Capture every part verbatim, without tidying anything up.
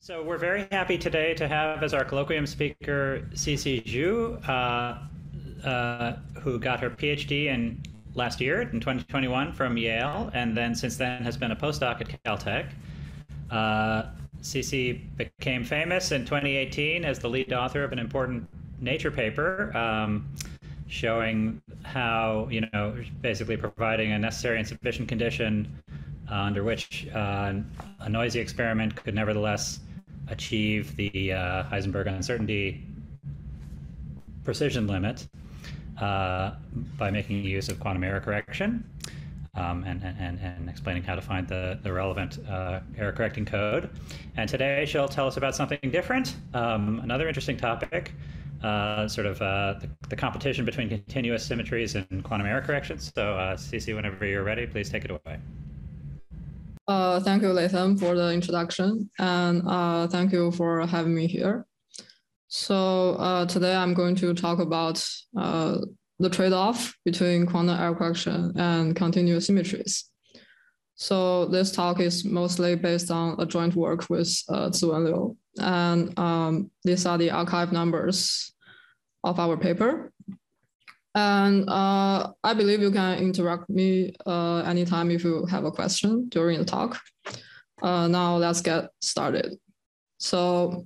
So we're very happy today to have as our colloquium speaker Cixi Zhu, uh, uh, who got her PhD in last year in twenty twenty-one from Yale, and then since then has been a postdoc at Caltech. Uh, Cixi became famous in twenty eighteen as the lead author of an important Nature paper um, showing how, you know, basically providing a necessary and sufficient condition uh, under which uh, a noisy experiment could nevertheless achieve the uh, Heisenberg uncertainty precision limit uh, by making use of quantum error correction um, and, and, and explaining how to find the, the relevant uh, error correcting code. And today she'll tell us about something different, um, another interesting topic, uh, sort of uh, the, the competition between continuous symmetries and quantum error corrections. So uh, Cixi, whenever you're ready, please take it away. Uh, thank you, Latham, for the introduction, and uh, thank you for having me here. So uh, today I'm going to talk about uh, the trade-off between quantum error correction and continuous symmetries. So this talk is mostly based on a joint work with uh, Ziwen Liu, and um, these are the archive numbers of our paper. And uh, I believe you can interrupt me uh, anytime if you have a question during the talk. Uh, now let's get started. So,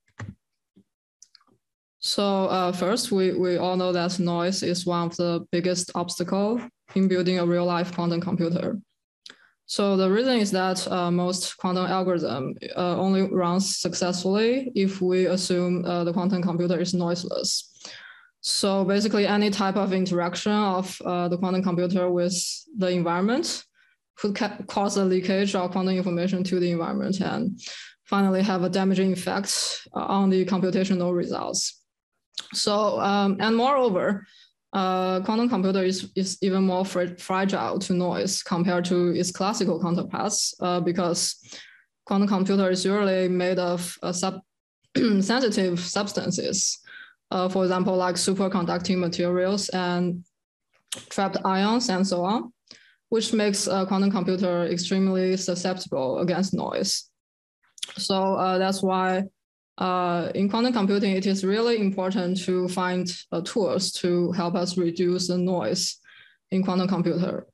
so uh, first, we, we all know that noise is one of the biggest obstacles in building a real-life quantum computer. So the reason is that uh, most quantum algorithm uh, only runs successfully if we assume uh, the quantum computer is noiseless. So basically, any type of interaction of uh, the quantum computer with the environment could cause a leakage of quantum information to the environment and finally have a damaging effect on the computational results. So, um, and moreover, uh, quantum computer is, is even more fr fragile to noise compared to its classical counterparts uh, because quantum computer is usually made of uh, sub sensitive substances. Uh, for example, like superconducting materials and trapped ions and so on, which makes a quantum computer extremely susceptible against noise. So uh, that's why uh, in quantum computing, it is really important to find uh, tools to help us reduce the noise in quantum computer.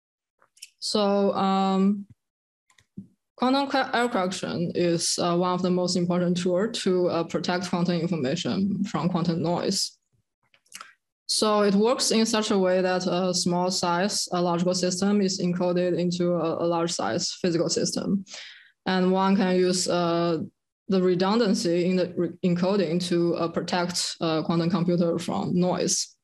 So um, quantum error correction is uh, one of the most important tools to uh, protect quantum information from quantum noise. So it works in such a way that a small size a logical system is encoded into a, a large size physical system. And one can use uh, the redundancy in the re encoding to uh, protect a quantum computer from noise.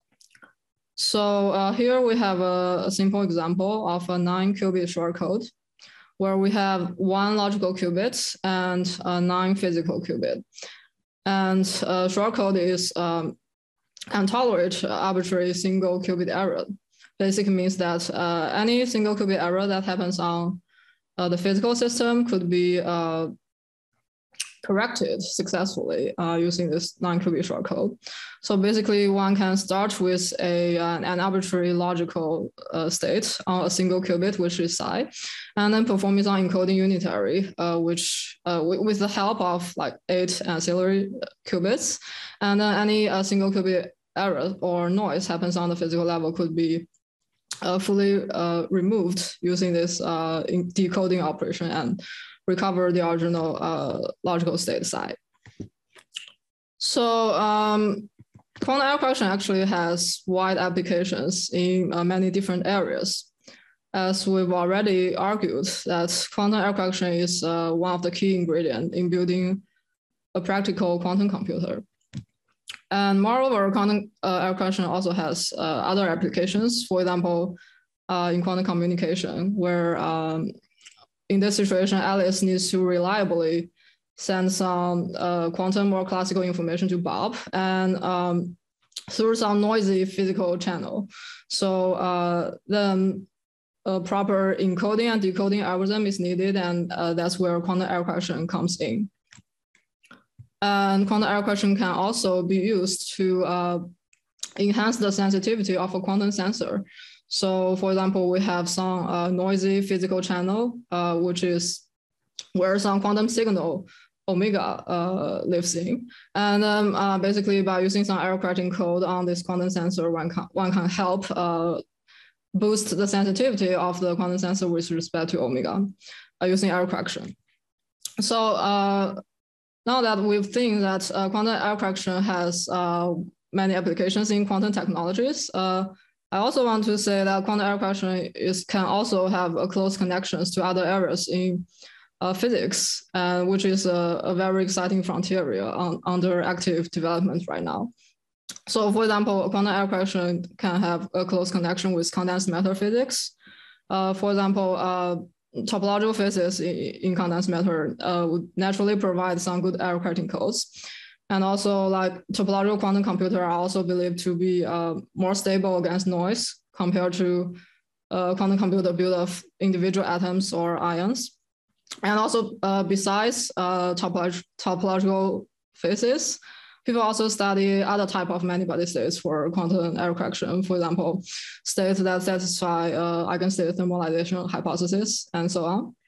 So uh, here we have a, a simple example of a nine qubit shortcode, where we have one logical qubit and a nine physical qubit. And uh, shortcode is um, can tolerate arbitrary single qubit error. Basically means that uh, any single qubit error that happens on uh, the physical system could be uh, corrected successfully uh, using this nine qubit shortcode. So basically one can start with a, an, an arbitrary logical uh, state on a single qubit, which is psi, and then perform its own encoding unitary, uh, which uh, with the help of like eight ancillary qubits. And then any uh, single qubit error or noise happens on the physical level could be uh, fully uh, removed using this uh, decoding operation and recover the original uh, logical state psi. So um, quantum error correction actually has wide applications in uh, many different areas. As we've already argued that quantum error correction is uh, one of the key ingredients in building a practical quantum computer. And moreover, quantum uh, error correction also has uh, other applications, for example, uh, in quantum communication, where um, in this situation, Alice needs to reliably send some uh, quantum or classical information to Bob and um, through some noisy physical channel. So uh, then a proper encoding and decoding algorithm is needed, and uh, that's where quantum error correction comes in. And quantum error correction can also be used to uh, enhance the sensitivity of a quantum sensor. So for example, we have some uh, noisy physical channel, uh, which is where some quantum signal omega uh, lives in. And um, uh, basically by using some error correcting code on this quantum sensor, one can, one can help uh, boost the sensitivity of the quantum sensor with respect to omega uh, using error correction. So uh, now that we've seen that uh, quantum error correction has uh, many applications in quantum technologies, uh, I also want to say that quantum error correction is, can also have a close connections to other areas in uh, physics, uh, which is a, a very exciting frontier on, under active development right now. So for example, quantum error correction can have a close connection with condensed matter physics. Uh, for example, uh, topological physics in, in condensed matter uh, would naturally provide some good error correcting codes. And also like topological quantum computers are also believed to be uh, more stable against noise compared to uh, quantum computer built of individual atoms or ions. And also uh, besides uh, topolog topological physics, people also study other type of many-body states for quantum error correction. For example, states that satisfy uh, eigenstate thermalization hypothesis and so on.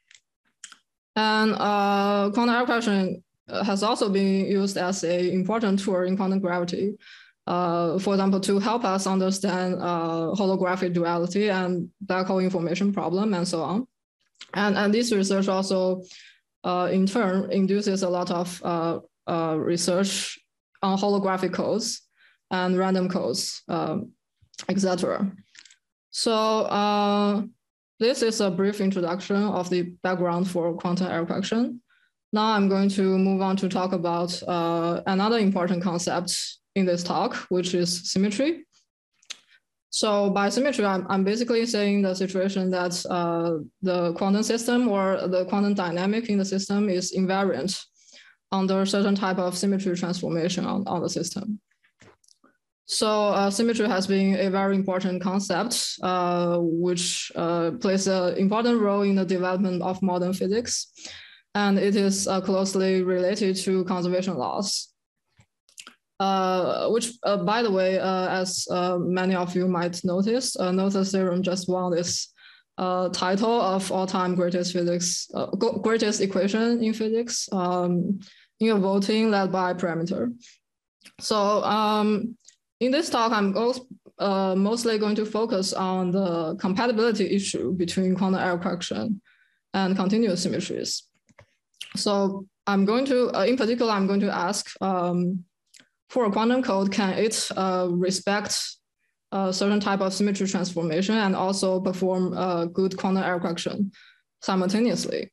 And uh, quantum error correction has also been used as an important tool in quantum gravity. Uh, for example, to help us understand uh, holographic duality and black hole information problem and so on. And, and this research also uh, in turn induces a lot of uh, uh, research on holographic codes and random codes, um, et cetera. So uh, this is a brief introduction of the background for quantum error correction. Now I'm going to move on to talk about uh, another important concept in this talk, which is symmetry. So by symmetry, I'm, I'm basically saying the situation that uh, the quantum system or the quantum dynamic in the system is invariant under certain type of symmetry transformation on, on the system. So uh, symmetry has been a very important concept, uh, which uh, plays an important role in the development of modern physics. And it is uh, closely related to conservation laws, uh, which, uh, by the way, uh, as uh, many of you might notice, uh, Noether's theorem just won this uh, title of all-time greatest physics, uh, greatest equation in physics um, in a voting led by Parameter. So um, in this talk, I'm uh, mostly going to focus on the compatibility issue between quantum error correction and continuous symmetries. So I'm going to, uh, in particular, I'm going to ask um, for a quantum code, can it uh, respect a certain type of symmetry transformation and also perform uh, good quantum error correction simultaneously?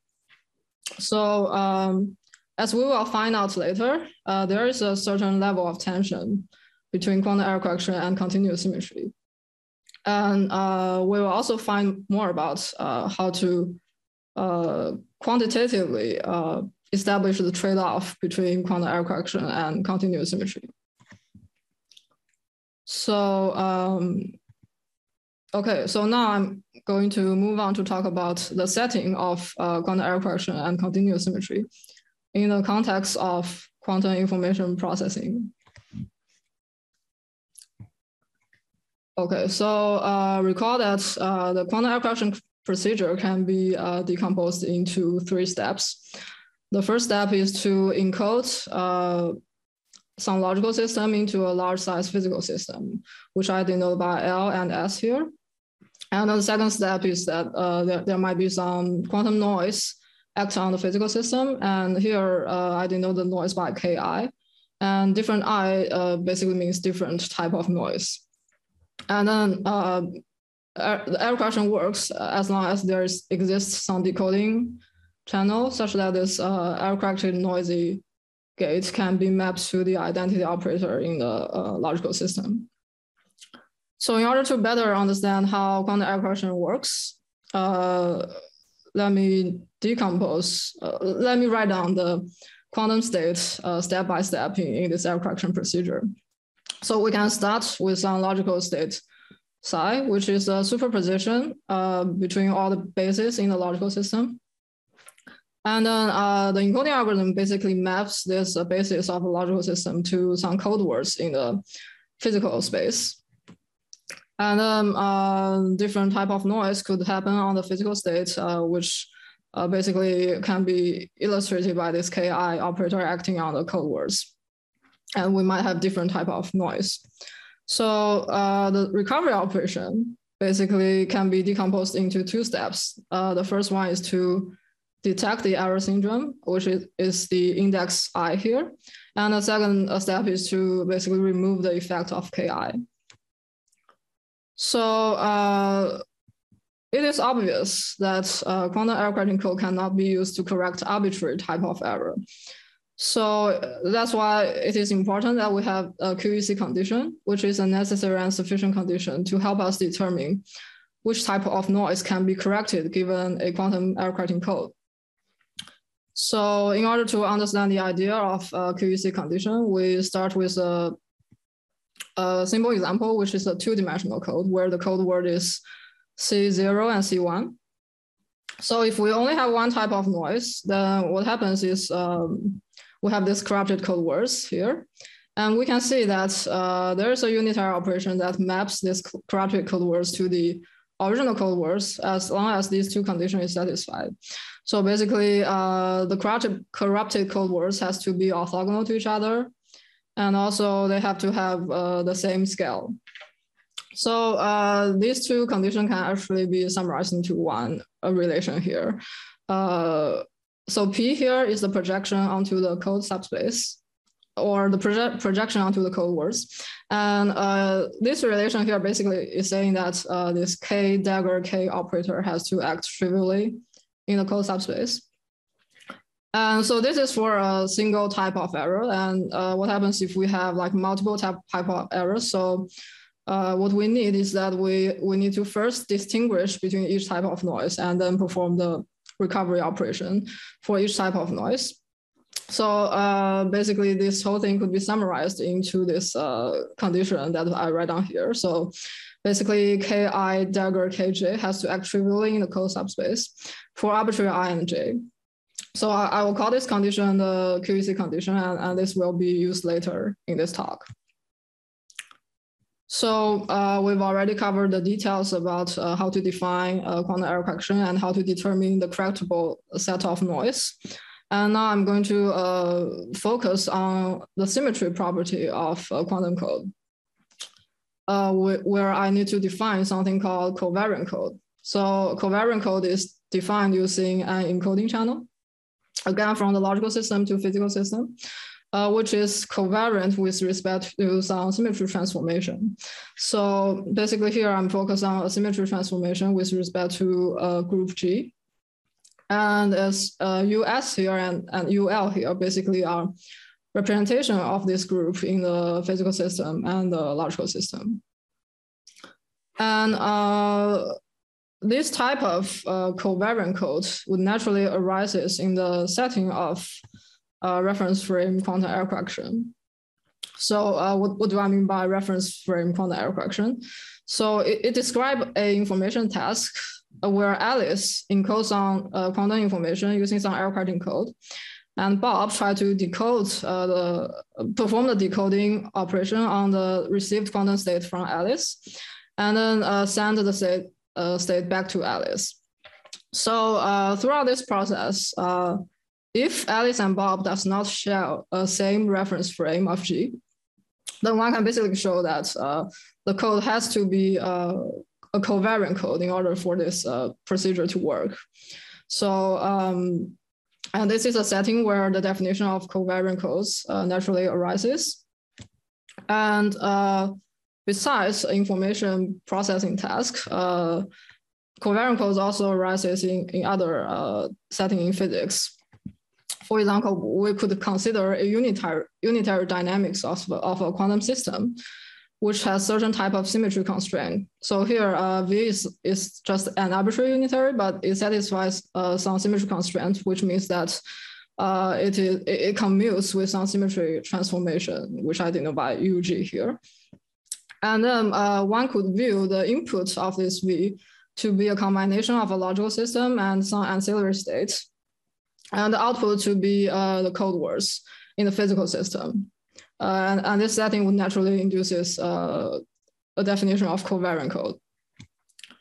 So um, as we will find out later, uh, there is a certain level of tension between quantum error correction and continuous symmetry. And uh, we will also find more about uh, how to uh, quantitatively uh, establish the trade-off between quantum error correction and continuous symmetry. So, um, okay, so now I'm going to move on to talk about the setting of uh, quantum error correction and continuous symmetry in the context of quantum information processing. Okay, so uh, recall that uh, the quantum error correction procedure can be uh, decomposed into three steps. The first step is to encode uh, some logical system into a large size physical system, which I denote by L and S here. And the second step is that uh, there, there might be some quantum noise act on the physical system. And here uh, I denote the noise by K I. And different I uh, basically means different type of noise. And then uh, the error correction works as long as there is, exists some decoding channel such that this uh, error corrected noisy gate can be mapped to the identity operator in the uh, logical system. So in order to better understand how quantum error correction works, uh, let me decompose, uh, let me write down the quantum state uh, step by step in, in this error correction procedure. So we can start with some logical state psi, which is a superposition uh, between all the bases in the logical system. And then uh, the encoding algorithm basically maps this uh, basis of a logical system to some code words in the physical space. And then uh, different type of noise could happen on the physical state, uh, which uh, basically can be illustrated by this K I operator acting on the code words. And we might have different type of noise. So uh, the recovery operation basically can be decomposed into two steps. Uh, the first one is to detect the error syndrome, which is, is the index I here. And the second step is to basically remove the effect of K I. So uh, it is obvious that uh, quantum error correcting code cannot be used to correct arbitrary type of error. So that's why it is important that we have a Q E C condition, which is a necessary and sufficient condition to help us determine which type of noise can be corrected given a quantum error correcting code. So in order to understand the idea of a Q E C condition, we start with a, a simple example, which is a two-dimensional code where the code word is C zero and C one. So if we only have one type of noise, then what happens is um, we have this corrupted code words here. And we can see that uh, there is a unitary operation that maps this corrupted code words to the original code words as long as these two conditions is satisfied. So basically, uh, the corrupted, corrupted code words has to be orthogonal to each other. And also they have to have uh, the same scale. So uh, these two conditions can actually be summarized into one uh, relation here. Uh, so P here is the projection onto the code subspace, or the project projection onto the code words. And uh, this relation here basically is saying that uh, this K dagger K operator has to act trivially in the code subspace. And so this is for a single type of error. And uh, what happens if we have like multiple type, type of errors? So uh, what we need is that we, we need to first distinguish between each type of noise and then perform the recovery operation for each type of noise. So uh, basically this whole thing could be summarized into this uh, condition that I write down here. So basically Ki dagger Kj has to act trivially in the code subspace for arbitrary I and j. So I, I will call this condition the Q E C condition, and, and this will be used later in this talk. So uh, we've already covered the details about uh, how to define uh, quantum error correction and how to determine the correctable set of noise. And now I'm going to uh, focus on the symmetry property of uh, quantum code, uh, where I need to define something called covariant code. So covariant code is defined using an encoding channel, again, from the logical system to physical system, uh, which is covariant with respect to some symmetry transformation. So basically here I'm focused on a symmetry transformation with respect to uh, group G. And as uh, U S here and, and U L here basically are representation of this group in the physical system and the logical system. And uh, this type of uh, covariant code would naturally arises in the setting of uh, reference frame quantum error correction. So uh, what, what do I mean by reference frame quantum error correction? So it, it describes a information task where Alice encodes on uh, quantum information using some error correcting code, and Bob tried to decode uh, the perform the decoding operation on the received quantum state from Alice, and then uh, send the state uh, state back to Alice. So uh, throughout this process, uh, if Alice and Bob does not share a same reference frame of G, then one can basically show that uh, the code has to be uh, a covariant code in order for this uh, procedure to work. So, um, and this is a setting where the definition of covariant codes uh, naturally arises. And uh, besides information processing task, uh, covariant codes also arises in, in other uh, settings in physics. For example, we could consider a unitary, unitary dynamics of, of a quantum system, which has certain type of symmetry constraint. So here, uh, V is, is just an arbitrary unitary, but it satisfies uh, some symmetry constraint, which means that uh, it, is, it, it commutes with some symmetry transformation, which I denote by U G here. And then uh, one could view the input of this V to be a combination of a logical system and some ancillary states, and the output to be uh, the code words in the physical system. Uh, and, and this setting would naturally induces uh, a definition of covariant code.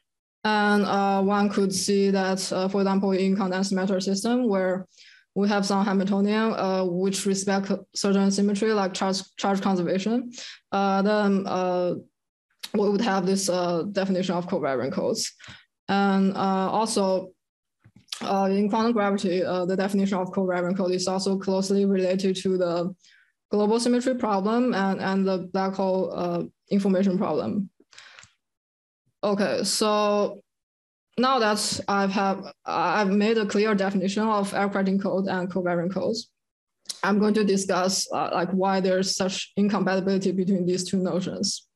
And uh, one could see that, uh, for example, in condensed matter system, where we have some Hamiltonian uh, which respect certain symmetry, like charge, charge conservation, uh, then uh, we would have this uh, definition of covariant codes. And uh, also, uh, in quantum gravity, uh, the definition of covariant code is also closely related to the global symmetry problem and, and the black hole uh, information problem. Okay, so now that I've have I've made a clear definition of L-Crating code and covariant codes, I'm going to discuss uh, like why there's such incompatibility between these two notions.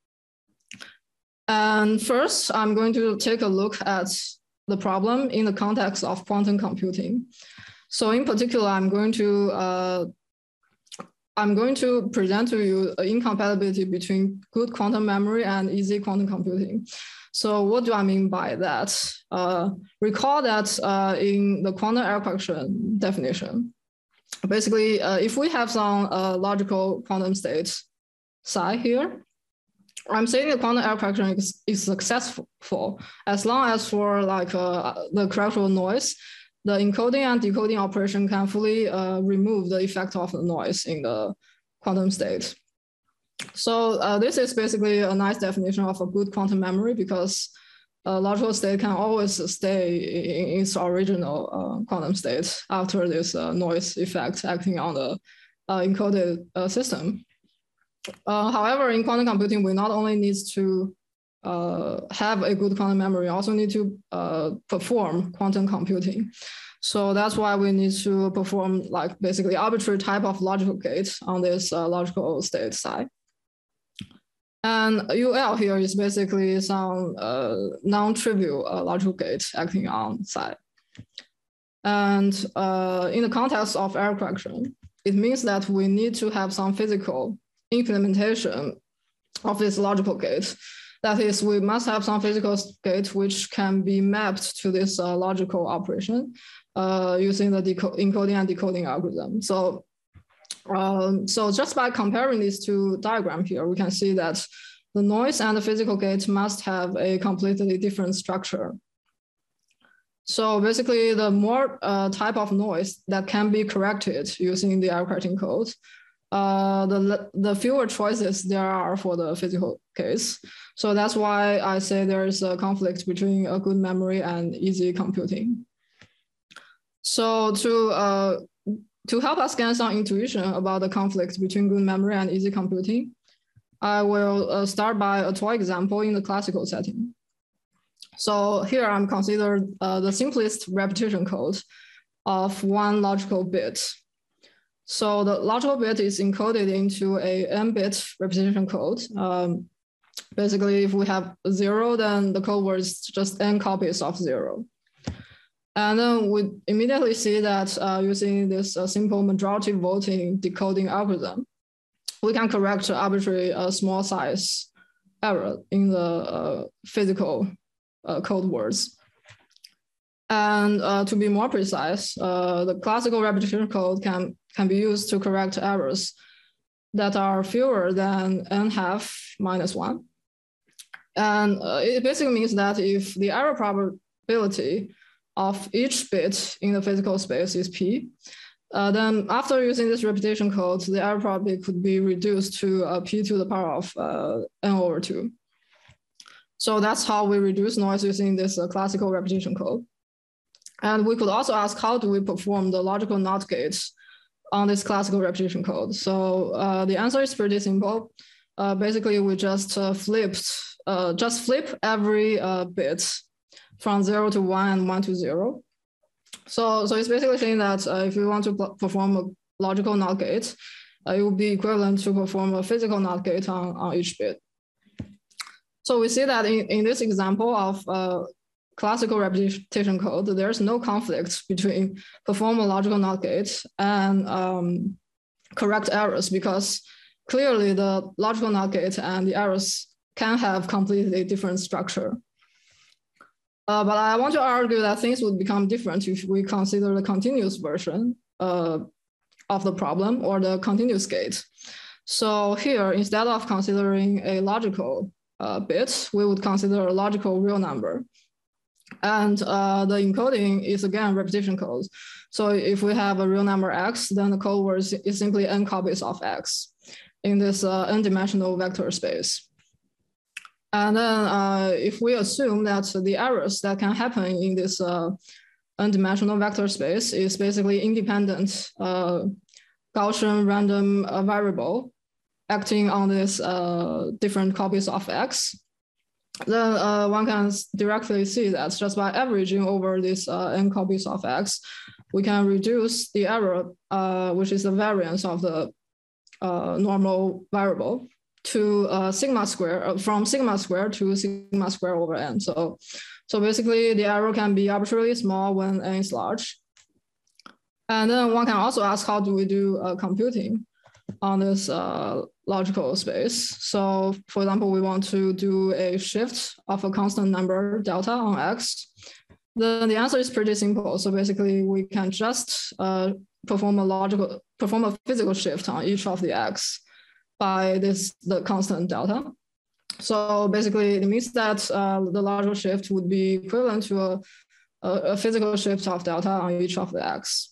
And first, I'm going to take a look at the problem in the context of quantum computing. So in particular, I'm going to uh, I'm going to present to you an incompatibility between good quantum memory and easy quantum computing. So what do I mean by that? Uh, recall that uh, in the quantum error correction definition, basically, uh, if we have some uh, logical quantum state psi here, I'm saying the quantum error correction is, is successful as long as for like uh, the correctional noise, the encoding and decoding operation can fully uh, remove the effect of the noise in the quantum state. So uh, this is basically a nice definition of a good quantum memory, because a logical state can always stay in its original uh, quantum state after this uh, noise effect acting on the uh, encoded uh, system. Uh, however, in quantum computing, we not only need to uh, have a good quantum memory, we also need to uh, perform quantum computing. So that's why we need to perform like basically arbitrary type of logical gates on this uh, logical state side. And U L here is basically some uh, non-trivial uh, logical gate acting on psi. And uh, in the context of error correction, it means that we need to have some physical implementation of this logical gate. That is, we must have some physical gate which can be mapped to this uh, logical operation uh, using the encoding and decoding algorithm. So, um, so just by comparing these two diagrams here, we can see that the noise and the physical gate must have a completely different structure. So basically, the more uh, type of noise that can be corrected using the L-Crating code, uh, the, the fewer choices there are for the physical case. So that's why I say there is a conflict between a good memory and easy computing. So to, uh, to help us gain some intuition about the conflict between good memory and easy computing, I will uh, start by a toy example in the classical setting. So here I'm considered uh, the simplest repetition code of one logical bit. So the logical bit is encoded into a n-bit repetition code. Um, basically, if we have zero, then the code word is just n copies of zero. And then we immediately see that uh, using this uh, simple majority voting decoding algorithm, we can correct arbitrary uh, small size error in the uh, physical uh, code words. And uh, to be more precise, uh, the classical repetition code can, can be used to correct errors that are fewer than n half minus one. And uh, it basically means that if the error probability of each bit in the physical space is p, uh, then after using this repetition code, the error probability could be reduced to uh, p to the power of uh, n over two. So that's how we reduce noise using this uh, classical repetition code. And we could also ask, how do we perform the logical NOT gates on this classical repetition code? So uh, the answer is pretty simple. Uh, basically, we just uh, flipped, uh, just flip every uh, bit from zero to one and one to zero. So, so it's basically saying that uh, if we want to perform a logical NOT gate, uh, it would be equivalent to perform a physical NOT gate on, on each bit. So we see that in, in this example of uh, classical repetition code, there's no conflict between perform a logical NOT gate and um, correct errors, because clearly the logical NOT gate and the errors can have completely different structure. Uh, but I want to argue that things would become different if we consider the continuous version uh, of the problem, or the continuous gate. So here, instead of considering a logical uh, bit, we would consider a logical real number. And uh, the encoding is again repetition code. So if we have a real number x, then the code word is simply n copies of x in this uh, n-dimensional vector space. And then uh, if we assume that the errors that can happen in this uh, n-dimensional vector space is basically independent uh, Gaussian random uh, variable acting on this uh, different copies of x, then uh, one can directly see that just by averaging over this uh, n copies of x, we can reduce the error, uh, which is the variance of the uh, normal variable, to uh, sigma square, uh, from sigma square to sigma square over n. So, so basically the error can be arbitrarily small when n is large. And then one can also ask, how do we do uh, computing on this uh, logical space? So for example, we want to do a shift of a constant number delta on x. Then the answer is pretty simple. So basically we can just uh, perform a logical, perform a physical shift on each of the x by this, the constant delta. So basically it means that uh, the logical shift would be equivalent to a, a, a physical shift of delta on each of the x.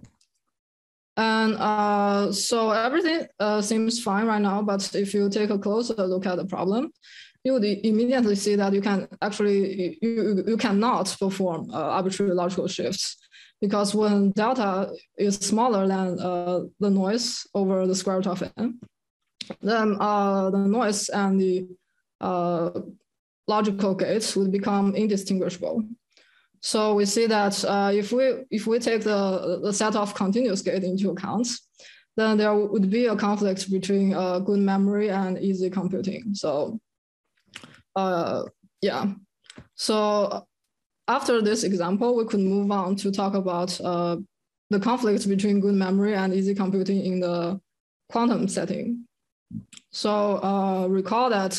And uh, so everything uh, seems fine right now, but if you take a closer look at the problem, you would immediately see that you can actually, you, you cannot perform uh, arbitrary logical shifts, because when delta is smaller than uh, the noise over the square root of n, then uh, the noise and the uh, logical gates would become indistinguishable. So we see that uh, if we if we take the, the set of continuous gates into account, then there would be a conflict between uh, good memory and easy computing. So uh, yeah, so after this example, we could move on to talk about uh, the conflict between good memory and easy computing in the quantum setting. So uh, recall that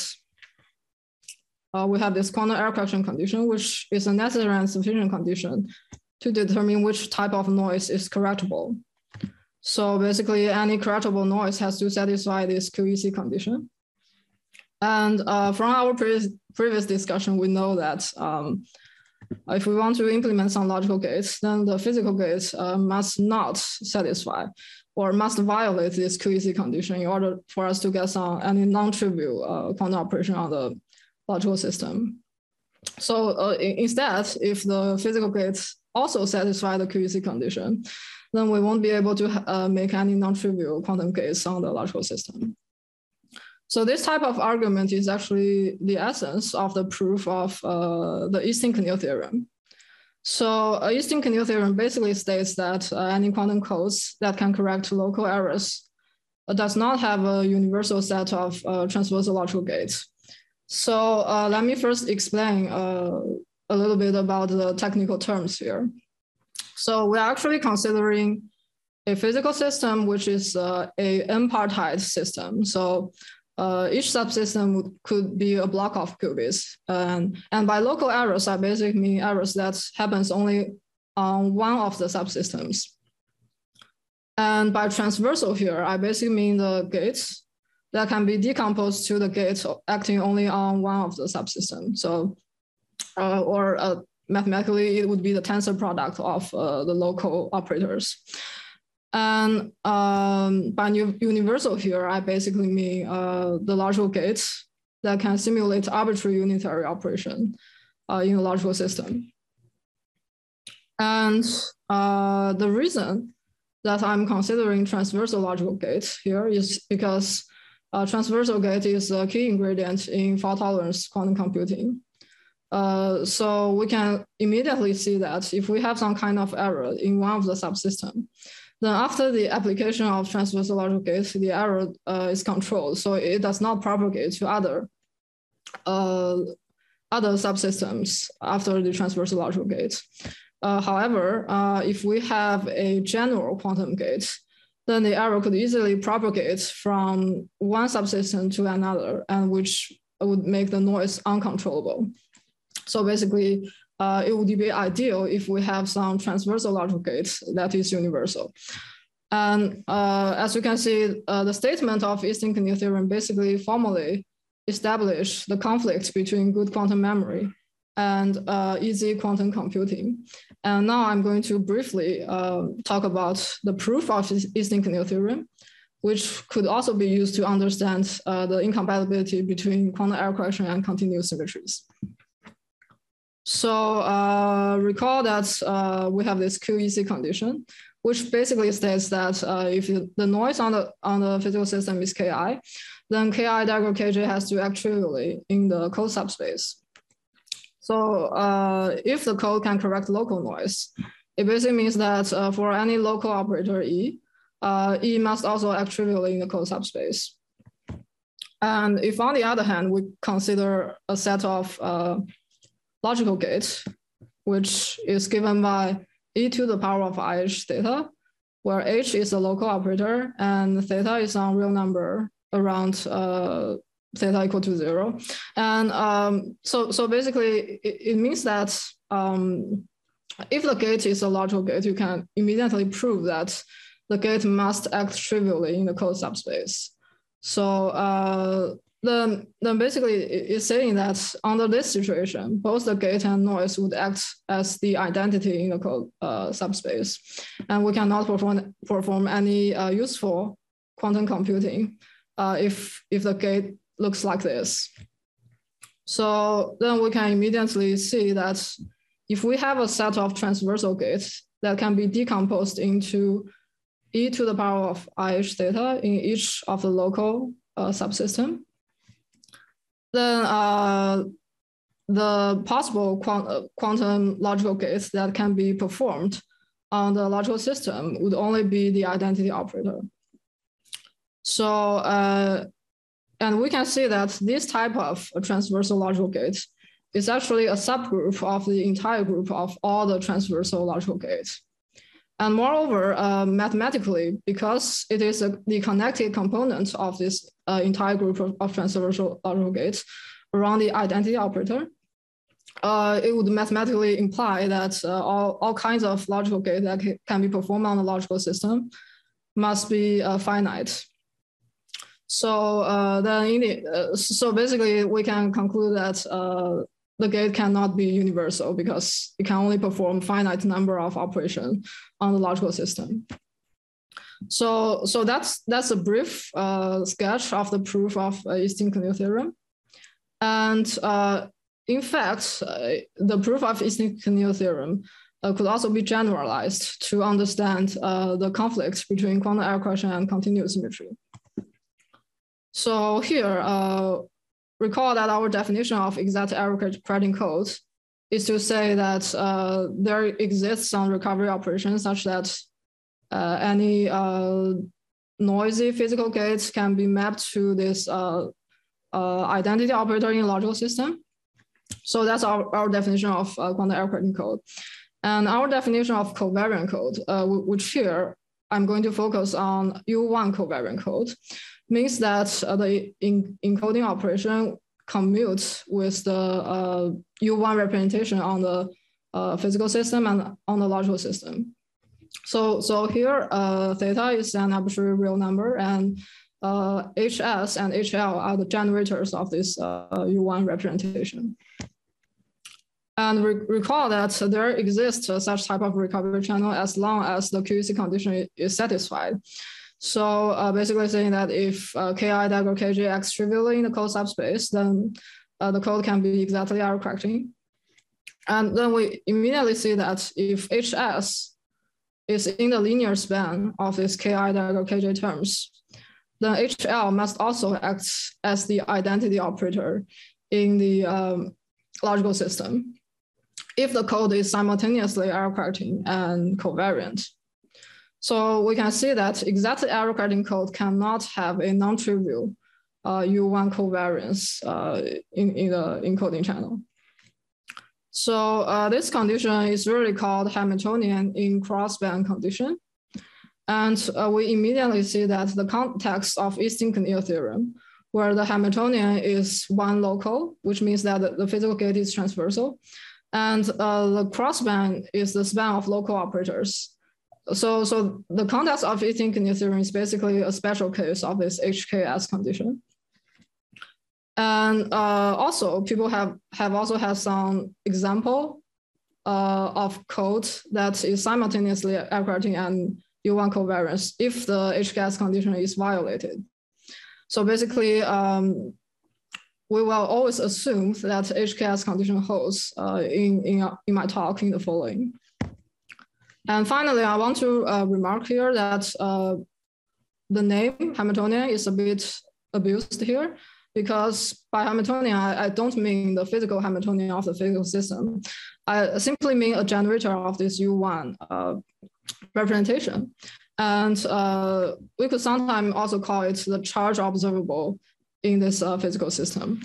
Uh, we have this quantum error correction condition, which is a necessary and sufficient condition to determine which type of noise is correctable. So basically, any correctable noise has to satisfy this Q E C condition. And uh, from our previous, previous discussion, we know that um, if we want to implement some logical gates, then the physical gates uh, must not satisfy or must violate this Q E C condition in order for us to get some any non-trivial uh, quantum operation on the logical system. So uh, instead, if the physical gates also satisfy the Q E C condition, then we won't be able to uh, make any non-trivial quantum gates on the logical system. So this type of argument is actually the essence of the proof of uh, the Easton-Kneel theorem. So uh, Easton-Kneel theorem basically states that uh, any quantum codes that can correct local errors uh, does not have a universal set of uh, transversal logical gates. So uh, let me first explain uh, a little bit about the technical terms here. So we're actually considering a physical system, which is uh, a n-partite system. So uh, each subsystem could be a block of qubits. And, and by local errors, I basically mean errors that happens only on one of the subsystems. And by transversal here, I basically mean the gates that can be decomposed to the gates acting only on one of the subsystems. So, uh, or uh, mathematically, it would be the tensor product of uh, the local operators. And um, by universal here, I basically mean uh, the logical gates that can simulate arbitrary unitary operation uh, in the logical system. And uh, the reason that I'm considering transversal logical gates here is because Uh, transversal gate is a key ingredient in fault tolerance quantum computing. Uh, so we can immediately see that if we have some kind of error in one of the subsystems, then after the application of transversal logical gates, the error uh, is controlled. So it does not propagate to other, uh, other subsystems after the transversal logical gate. Uh, however, uh, if we have a general quantum gate, then the error could easily propagate from one subsystem to another, and which would make the noise uncontrollable. So basically, uh, it would be ideal if we have some transversal logical gates that is universal. And uh, as you can see, uh, the statement of Easton-Kneel theorem basically formally establish the conflict between good quantum memory and uh, easy quantum computing. And now I'm going to briefly uh, talk about the proof of Easton-Knill theorem, which could also be used to understand uh, the incompatibility between quantum error correction and continuous symmetries. So uh, recall that uh, we have this Q E C condition, which basically states that uh, if the noise on the, on the physical system is Ki, then Ki dagger Kj has to act trivially in the code subspace. So uh, if the code can correct local noise, it basically means that uh, for any local operator E, uh, E must also act trivially in the code subspace. And if on the other hand, we consider a set of uh, logical gates, which is given by e to the power of I H theta, where H is a local operator and theta is some real number around uh, theta equal to zero. And um, so, so basically it, it means that um, if the gate is a logical gate, you can immediately prove that the gate must act trivially in the code subspace. So uh, then, then basically it's saying that under this situation, both the gate and noise would act as the identity in the code uh, subspace. And we cannot perform, perform any uh, useful quantum computing uh, if, if the gate looks like this. So then we can immediately see that if we have a set of transversal gates that can be decomposed into e to the power of I H theta in each of the local uh, subsystem, then uh, the possible quant quantum logical gates that can be performed on the logical system would only be the identity operator. So, uh, and we can see that this type of transversal logical gate is actually a subgroup of the entire group of all the transversal logical gates. And moreover, uh, mathematically, because it is a, the connected component of this uh, entire group of, of transversal logical gates around the identity operator, uh, it would mathematically imply that uh, all, all kinds of logical gates that can be performed on the logical system must be uh, finite. So uh, then, in the, uh, so basically, we can conclude that uh, the gate cannot be universal because it can only perform finite number of operations on the logical system. So, so that's that's a brief uh, sketch of the proof of uh, Easton-Knill theorem. And uh, in fact, uh, the proof of Easton-Knill theorem uh, could also be generalized to understand uh, the conflict between quantum error correction and continuous symmetry. So here, uh, recall that our definition of exact error correcting code is to say that uh, there exists some recovery operation such that uh, any uh, noisy physical gates can be mapped to this uh, uh, identity operator in a logical system. So that's our, our definition of uh, quantum error correcting code. And our definition of covariant code, uh, which here I'm going to focus on U one covariant code, means that uh, the in encoding operation commutes with the uh, U one representation on the uh, physical system and on the logical system. So, so here, uh, theta is an arbitrary real number, and uh, H S and H L are the generators of this uh, U one representation. And re recall that there exists such type of recovery channel as long as the Q E C condition is satisfied. So uh, basically saying that if uh, Ki dagger Kj acts trivially in the code subspace, then uh, the code can be exactly error correcting. And then we immediately see that if H S is in the linear span of this Ki dagger Kj terms, then H L must also act as the identity operator in the um, logical system if the code is simultaneously error correcting and covariant. So we can see that exact error correcting code cannot have a non-trivial uh, U one covariance uh, in, in the encoding channel. So uh, this condition is really called Hamiltonian in crossband condition. And uh, we immediately see that the context of Easton-Knill theorem, where the Hamiltonian is one local, which means that the, the physical gate is transversal, and uh, the crossband is the span of local operators. So, so the context of Easton-Knill theorem is basically a special case of this H K S condition. And uh, also people have, have also had some example uh, of code that is simultaneously error-correcting and U one covariance if the H K S condition is violated. So basically, um, we will always assume that H K S condition holds uh, in, in, in my talk in the following. And finally, I want to uh, remark here that uh, the name Hamiltonian is a bit abused here, because by Hamiltonian, I, I don't mean the physical Hamiltonian of the physical system. I simply mean a generator of this U one uh, representation. And uh, we could sometimes also call it the charge observable in this uh, physical system.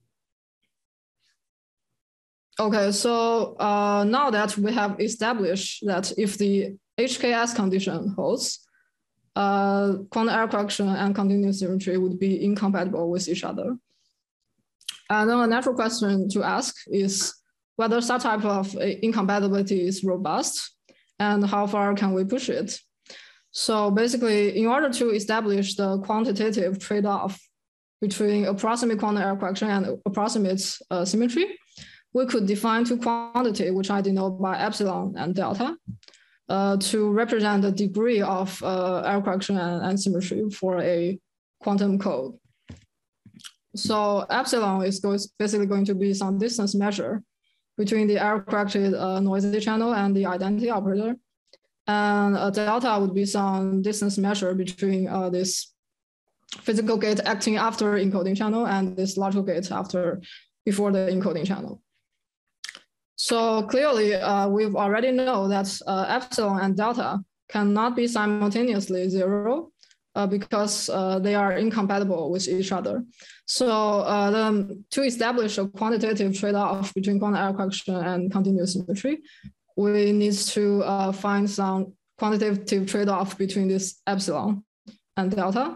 Okay, so uh, now that we have established that if the H K S condition holds, uh, quantum error correction and continuous symmetry would be incompatible with each other. And then a natural question to ask is whether such type of incompatibility is robust and how far can we push it. So basically, in order to establish the quantitative trade-off between approximate quantum error correction and approximate uh, symmetry, we could define two quantities, which I denote by epsilon and delta, uh, to represent the degree of uh, error correction and, and symmetry for a quantum code. So epsilon is basically going to be some distance measure between the error-corrected uh, noisy channel and the identity operator. And a delta would be some distance measure between uh, this physical gate acting after encoding channel and this logical gate after before the encoding channel. So clearly, uh, we've already know that uh, epsilon and delta cannot be simultaneously zero uh, because uh, they are incompatible with each other. So uh, the, to establish a quantitative trade-off between quantum error correction and continuous symmetry, we need to uh, find some quantitative trade-off between this epsilon and delta.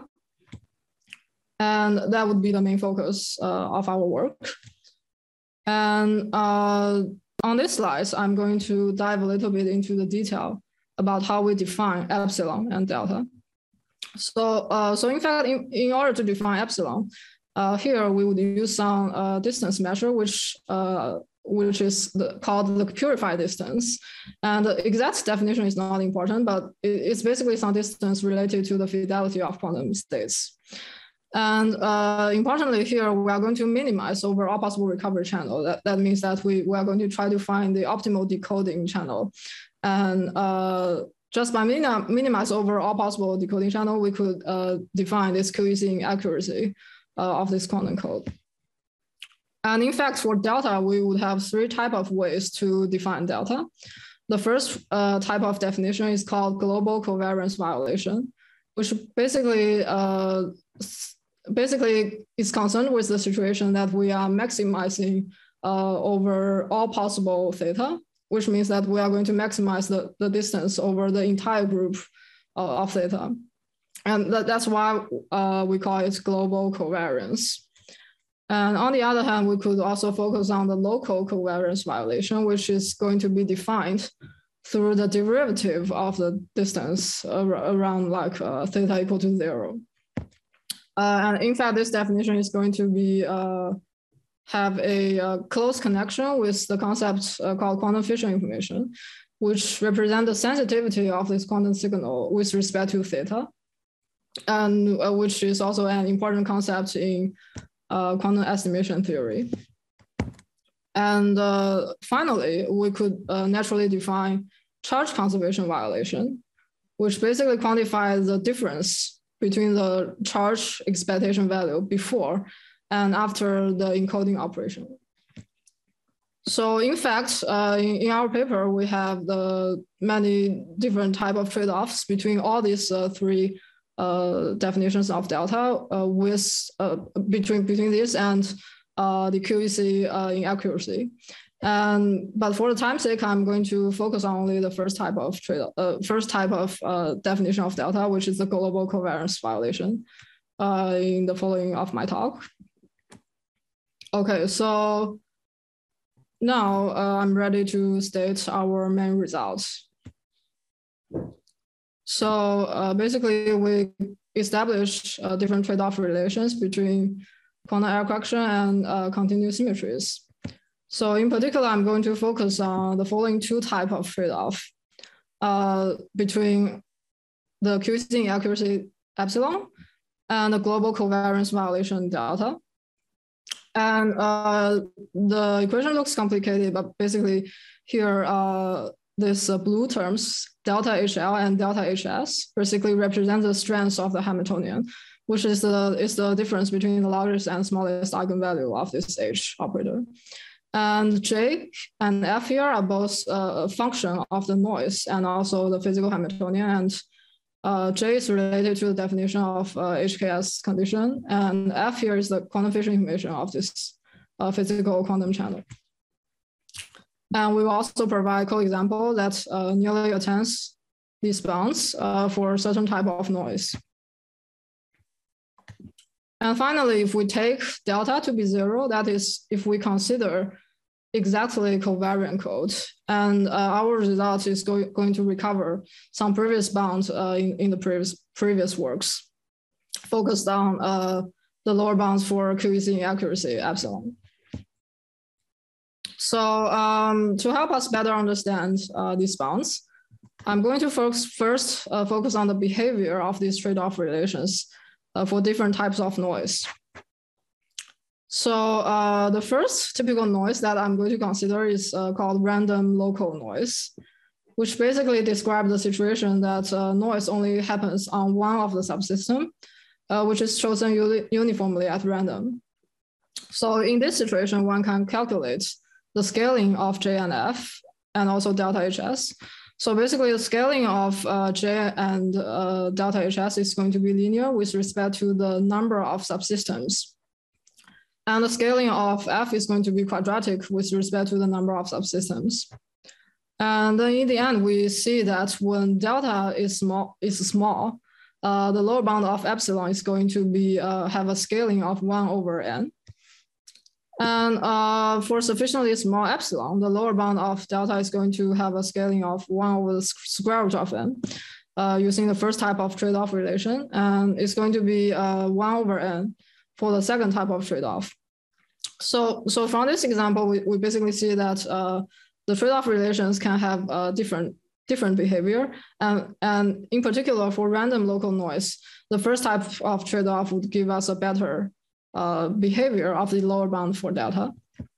And that would be the main focus uh, of our work. And uh, on this slide, I'm going to dive a little bit into the detail about how we define epsilon and delta. So, uh, so in fact, in, in order to define epsilon, uh, here we would use some uh, distance measure, which uh, which is the, called the purified distance. And the exact definition is not important, but it, it's basically some distance related to the fidelity of quantum states. And uh, importantly here, we are going to minimize over all possible recovery channel. That, that means that we, we are going to try to find the optimal decoding channel. And uh, just by minim minimize over all possible decoding channel, we could uh, define this Q E C accuracy uh, of this quantum code. And in fact, for delta, we would have three types of ways to define delta. The first uh, type of definition is called global covariance violation, which basically uh, basically is concerned with the situation that we are maximizing uh, over all possible theta, which means that we are going to maximize the, the distance over the entire group uh, of theta. And that, that's why uh, we call it global covariance. And on the other hand, we could also focus on the local covariance violation, which is going to be defined through the derivative of the distance around like uh, theta equal to zero. Uh, and in fact, this definition is going to be uh, have a uh, close connection with the concept uh, called quantum Fisher information, which represent the sensitivity of this quantum signal with respect to theta, and uh, which is also an important concept in uh, quantum estimation theory. And uh, finally, we could uh, naturally define charge conservation violation, which basically quantifies the difference between the charge expectation value before and after the encoding operation. So in fact, uh, in, in our paper, we have the many different type of trade-offs between all these uh, three uh, definitions of delta uh, with uh, between between this and uh, the Q E C uh, inaccuracy. And but for the time's sake, I'm going to focus on only the first type of trade, uh, first type of uh, definition of delta, which is the global covariance violation, uh, in the following of my talk. Okay, so now uh, I'm ready to state our main results. So uh, basically, we establish uh, different trade-off relations between quantum error correction, and uh, continuous symmetries. So in particular, I'm going to focus on the following two types of trade-off uh, between the Q C inaccuracy epsilon and the global covariance violation delta. And uh, the equation looks complicated, but basically here, uh, these uh, blue terms, delta H L and delta H S, basically represent the strengths of the Hamiltonian, which is the, is the difference between the largest and smallest eigenvalue of this H operator. And J and F here are both a function of the noise and also the physical Hamiltonian. And uh, J is related to the definition of uh, H K S condition. And F here is the quantum Fisher information of this uh, physical quantum channel. And we will also provide co-example that uh, nearly attains these bounds uh, for certain type of noise. And finally, if we take delta to be zero, that is, if we consider exactly covariant code, and uh, our result is go going to recover some previous bounds uh, in, in the previous, previous works, focused on uh, the lower bounds for Q E C inaccuracy epsilon. So um, to help us better understand uh, these bounds, I'm going to focus, first uh, focus on the behavior of these trade-off relations uh, for different types of noise. So uh, the first typical noise that I'm going to consider is uh, called random local noise, which basically describes the situation that uh, noise only happens on one of the subsystem, uh, which is chosen uni uniformly at random. So in this situation, one can calculate the scaling of J and F and also delta H S. So basically the scaling of uh, J and uh, delta H S is going to be linear with respect to the number of subsystems. And the scaling of F is going to be quadratic with respect to the number of subsystems. And then in the end, we see that when delta is small, is small uh, the lower bound of epsilon is going to be uh, have a scaling of one over n. And uh, for sufficiently small epsilon, the lower bound of delta is going to have a scaling of one over the square root of n uh, using the first type of trade-off relation. And it's going to be uh, one over n for the second type of trade-off. So, so from this example, we, we basically see that uh, the trade-off relations can have uh, different, different behavior. And, and in particular, for random local noise, the first type of trade-off would give us a better uh, behavior of the lower bound for delta.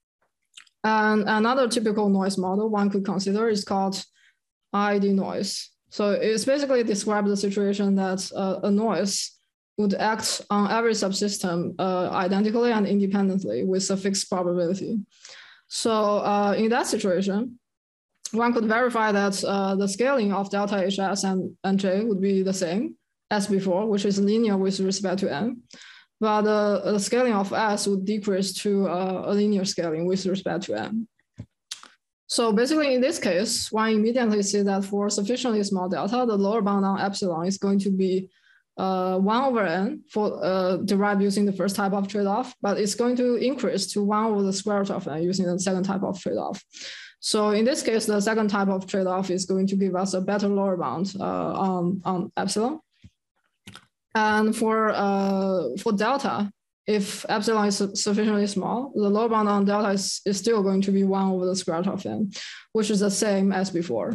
And another typical noise model one could consider is called I I D noise. So it's basically describes the situation that uh, a noise would act on every subsystem uh, identically and independently with a fixed probability. So uh, in that situation, one could verify that uh, the scaling of delta H S and, and J would be the same as before, which is linear with respect to n. But the, the scaling of S would decrease to uh, a linear scaling with respect to n. So basically in this case, one immediately see that for sufficiently small delta, the lower bound on epsilon is going to be Uh, one over n for uh, derived using the first type of trade-off, but it's going to increase to one over the square root of n using the second type of trade-off. So in this case, the second type of trade-off is going to give us a better lower bound uh, on, on epsilon. And for, uh, for delta, if epsilon is sufficiently small, the lower bound on delta is, is still going to be one over the square root of n, which is the same as before.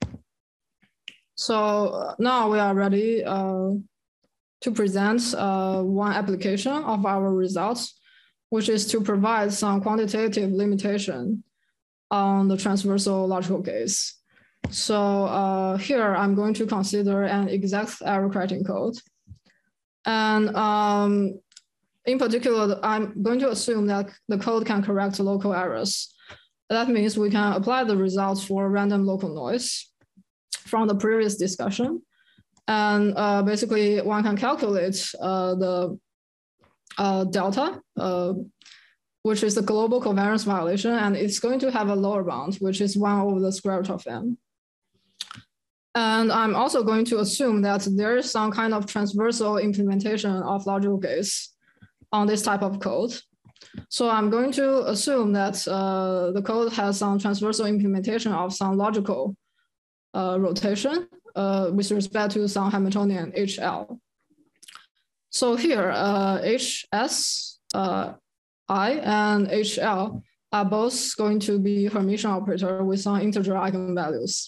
So now we are ready uh, to present uh, one application of our results, which is to provide some quantitative limitation on the transversal logical gates. So uh, here I'm going to consider an exact error correcting code. And um, in particular, I'm going to assume that the code can correct local errors. That means we can apply the results for random local noise from the previous discussion. And uh, basically, one can calculate uh, the uh, delta, uh, which is the global covariance violation, and it's going to have a lower bound, which is one over the square root of n. And I'm also going to assume that there is some kind of transversal implementation of logical gates on this type of code. So I'm going to assume that uh, the code has some transversal implementation of some logical uh, rotation uh, with respect to some Hamiltonian H L. So here, uh, H S uh, I and H L are both going to be Hermitian operator with some integer eigenvalues.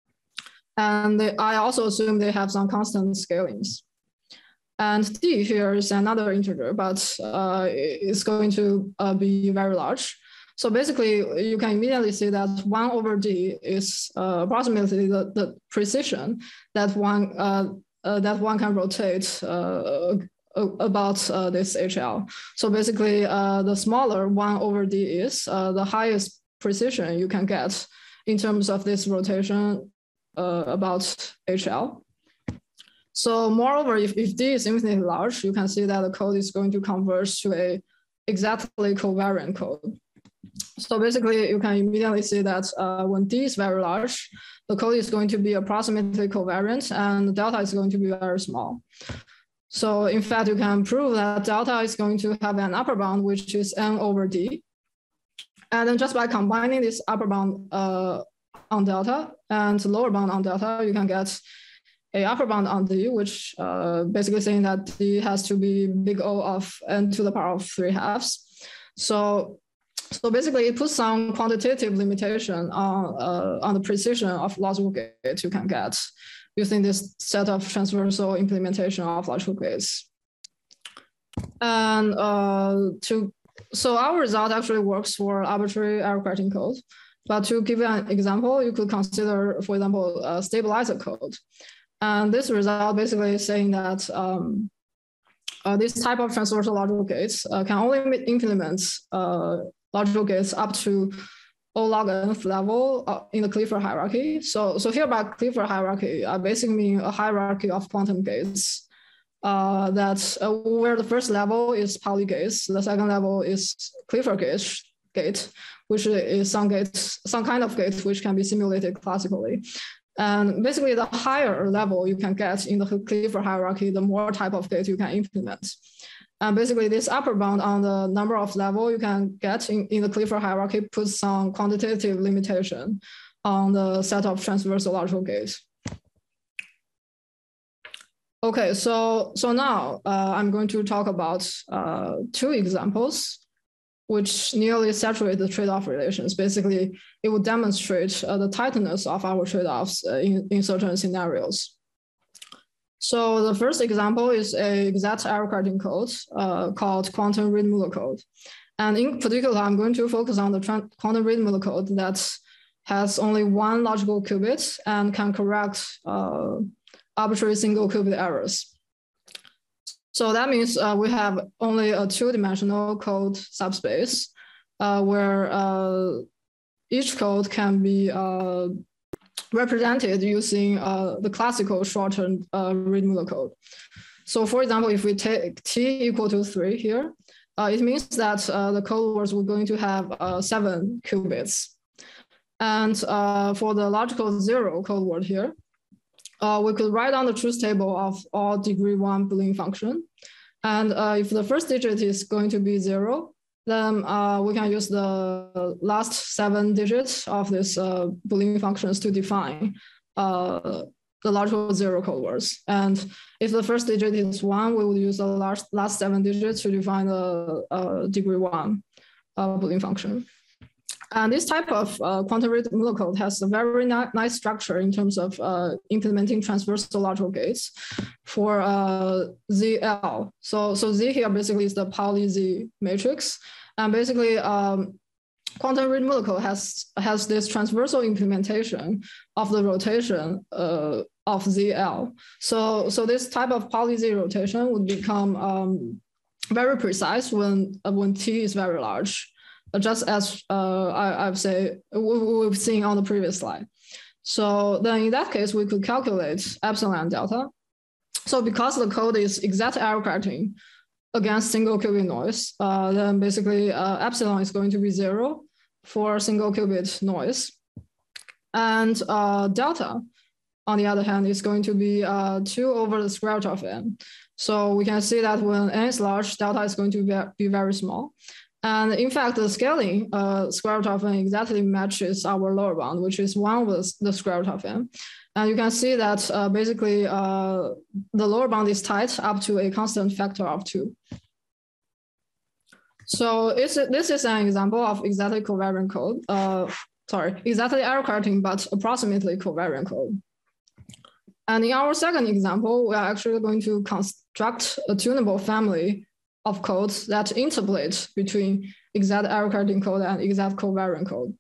And they, I also assume they have some constant scalings. And D here is another integer, but uh, it's going to uh, be very large. So basically, you can immediately see that one over D is uh, approximately the, the precision that one uh, uh, that one can rotate uh, about uh, this H L. So basically, uh, the smaller one over D is, uh, the highest precision you can get in terms of this rotation uh, about H L. So moreover, if, if D is infinitely large, you can see that the code is going to converge to a exactly covariant code. So basically, you can immediately see that uh, when D is very large, the code is going to be approximately covariant and delta is going to be very small. So in fact, you can prove that delta is going to have an upper bound, which is N over D. And then just by combining this upper bound uh, on delta and lower bound on delta, you can get a upper bound on D, which uh, basically saying that D has to be big O of N to the power of three halves. So, so basically it puts some quantitative limitation on, uh, on the precision of logical gates you can get using this set of transversal implementation of logical gates. And uh, to, so our result actually works for arbitrary error correcting code. But to give an example, you could consider, for example, a stabilizer code. And this result basically is saying that um, uh, this type of transversal logical gates uh, can only implement uh, logical gates up to O log nth level uh, in the Clifford hierarchy. So, so here by Clifford hierarchy, I basically mean a hierarchy of quantum gates uh, that uh, where the first level is Pauli gates, the second level is Clifford gate, gate, which is some gate, some kind of gate which can be simulated classically. And basically, the higher level you can get in the Clifford hierarchy, the more type of gate you can implement. And basically, this upper bound on the number of level you can get in, in the Clifford hierarchy puts some quantitative limitation on the set of transversal logical gates. Okay, so, so now uh, I'm going to talk about uh, two examples which nearly saturate the trade-off relations. Basically, it would demonstrate uh, the tightness of our trade-offs uh, in, in certain scenarios. So the first example is a exact error correcting code uh, called quantum Reed-Muller code. And in particular, I'm going to focus on the quantum Reed-Muller code that has only one logical qubit and can correct uh, arbitrary single qubit errors. So that means uh, we have only a two-dimensional code subspace uh, where uh, each code can be uh, represented using uh, the classical shortened uh, Reed-Muller code. So for example, if we take t equal to three here, uh, it means that uh, the code words we're going to have uh, seven qubits. And uh, for the logical zero code word here, Uh, we could write down the truth table of all degree one Boolean function. And uh, if the first digit is going to be zero, then uh, we can use the last seven digits of this uh, Boolean functions to define uh, the logical zero code words. And if the first digit is one, we would use the last, last seven digits to define the uh, degree one uh, Boolean function. And this type of uh, quantum Reed-Muller code has a very ni nice structure in terms of uh, implementing transversal logical gates for uh, Z L. So, so Z here basically is the Pauli Z matrix. And basically, um, quantum Reed-Muller code has, has this transversal implementation of the rotation uh, of Z L. So, so this type of Pauli Z rotation would become um, very precise when, uh, when T is very large. Just as uh, I, I've say we've seen on the previous slide. So then in that case, we could calculate epsilon and delta. So because the code is exact error correcting against single qubit noise, uh, then basically uh, epsilon is going to be zero for single qubit noise. And uh, delta, on the other hand, is going to be uh, two over the square root of n. So we can see that when n is large, delta is going to be, be very small. And in fact, the scaling uh, square root of n exactly matches our lower bound, which is one with the square root of n. And you can see that uh, basically uh, the lower bound is tight up to a constant factor of two. So it's, this is an example of exactly covariant code. Uh, sorry, exactly error correcting, but approximately covariant code. And in our second example, we are actually going to construct a tunable family of codes that interpolate between exact error correcting code and exact covariant code.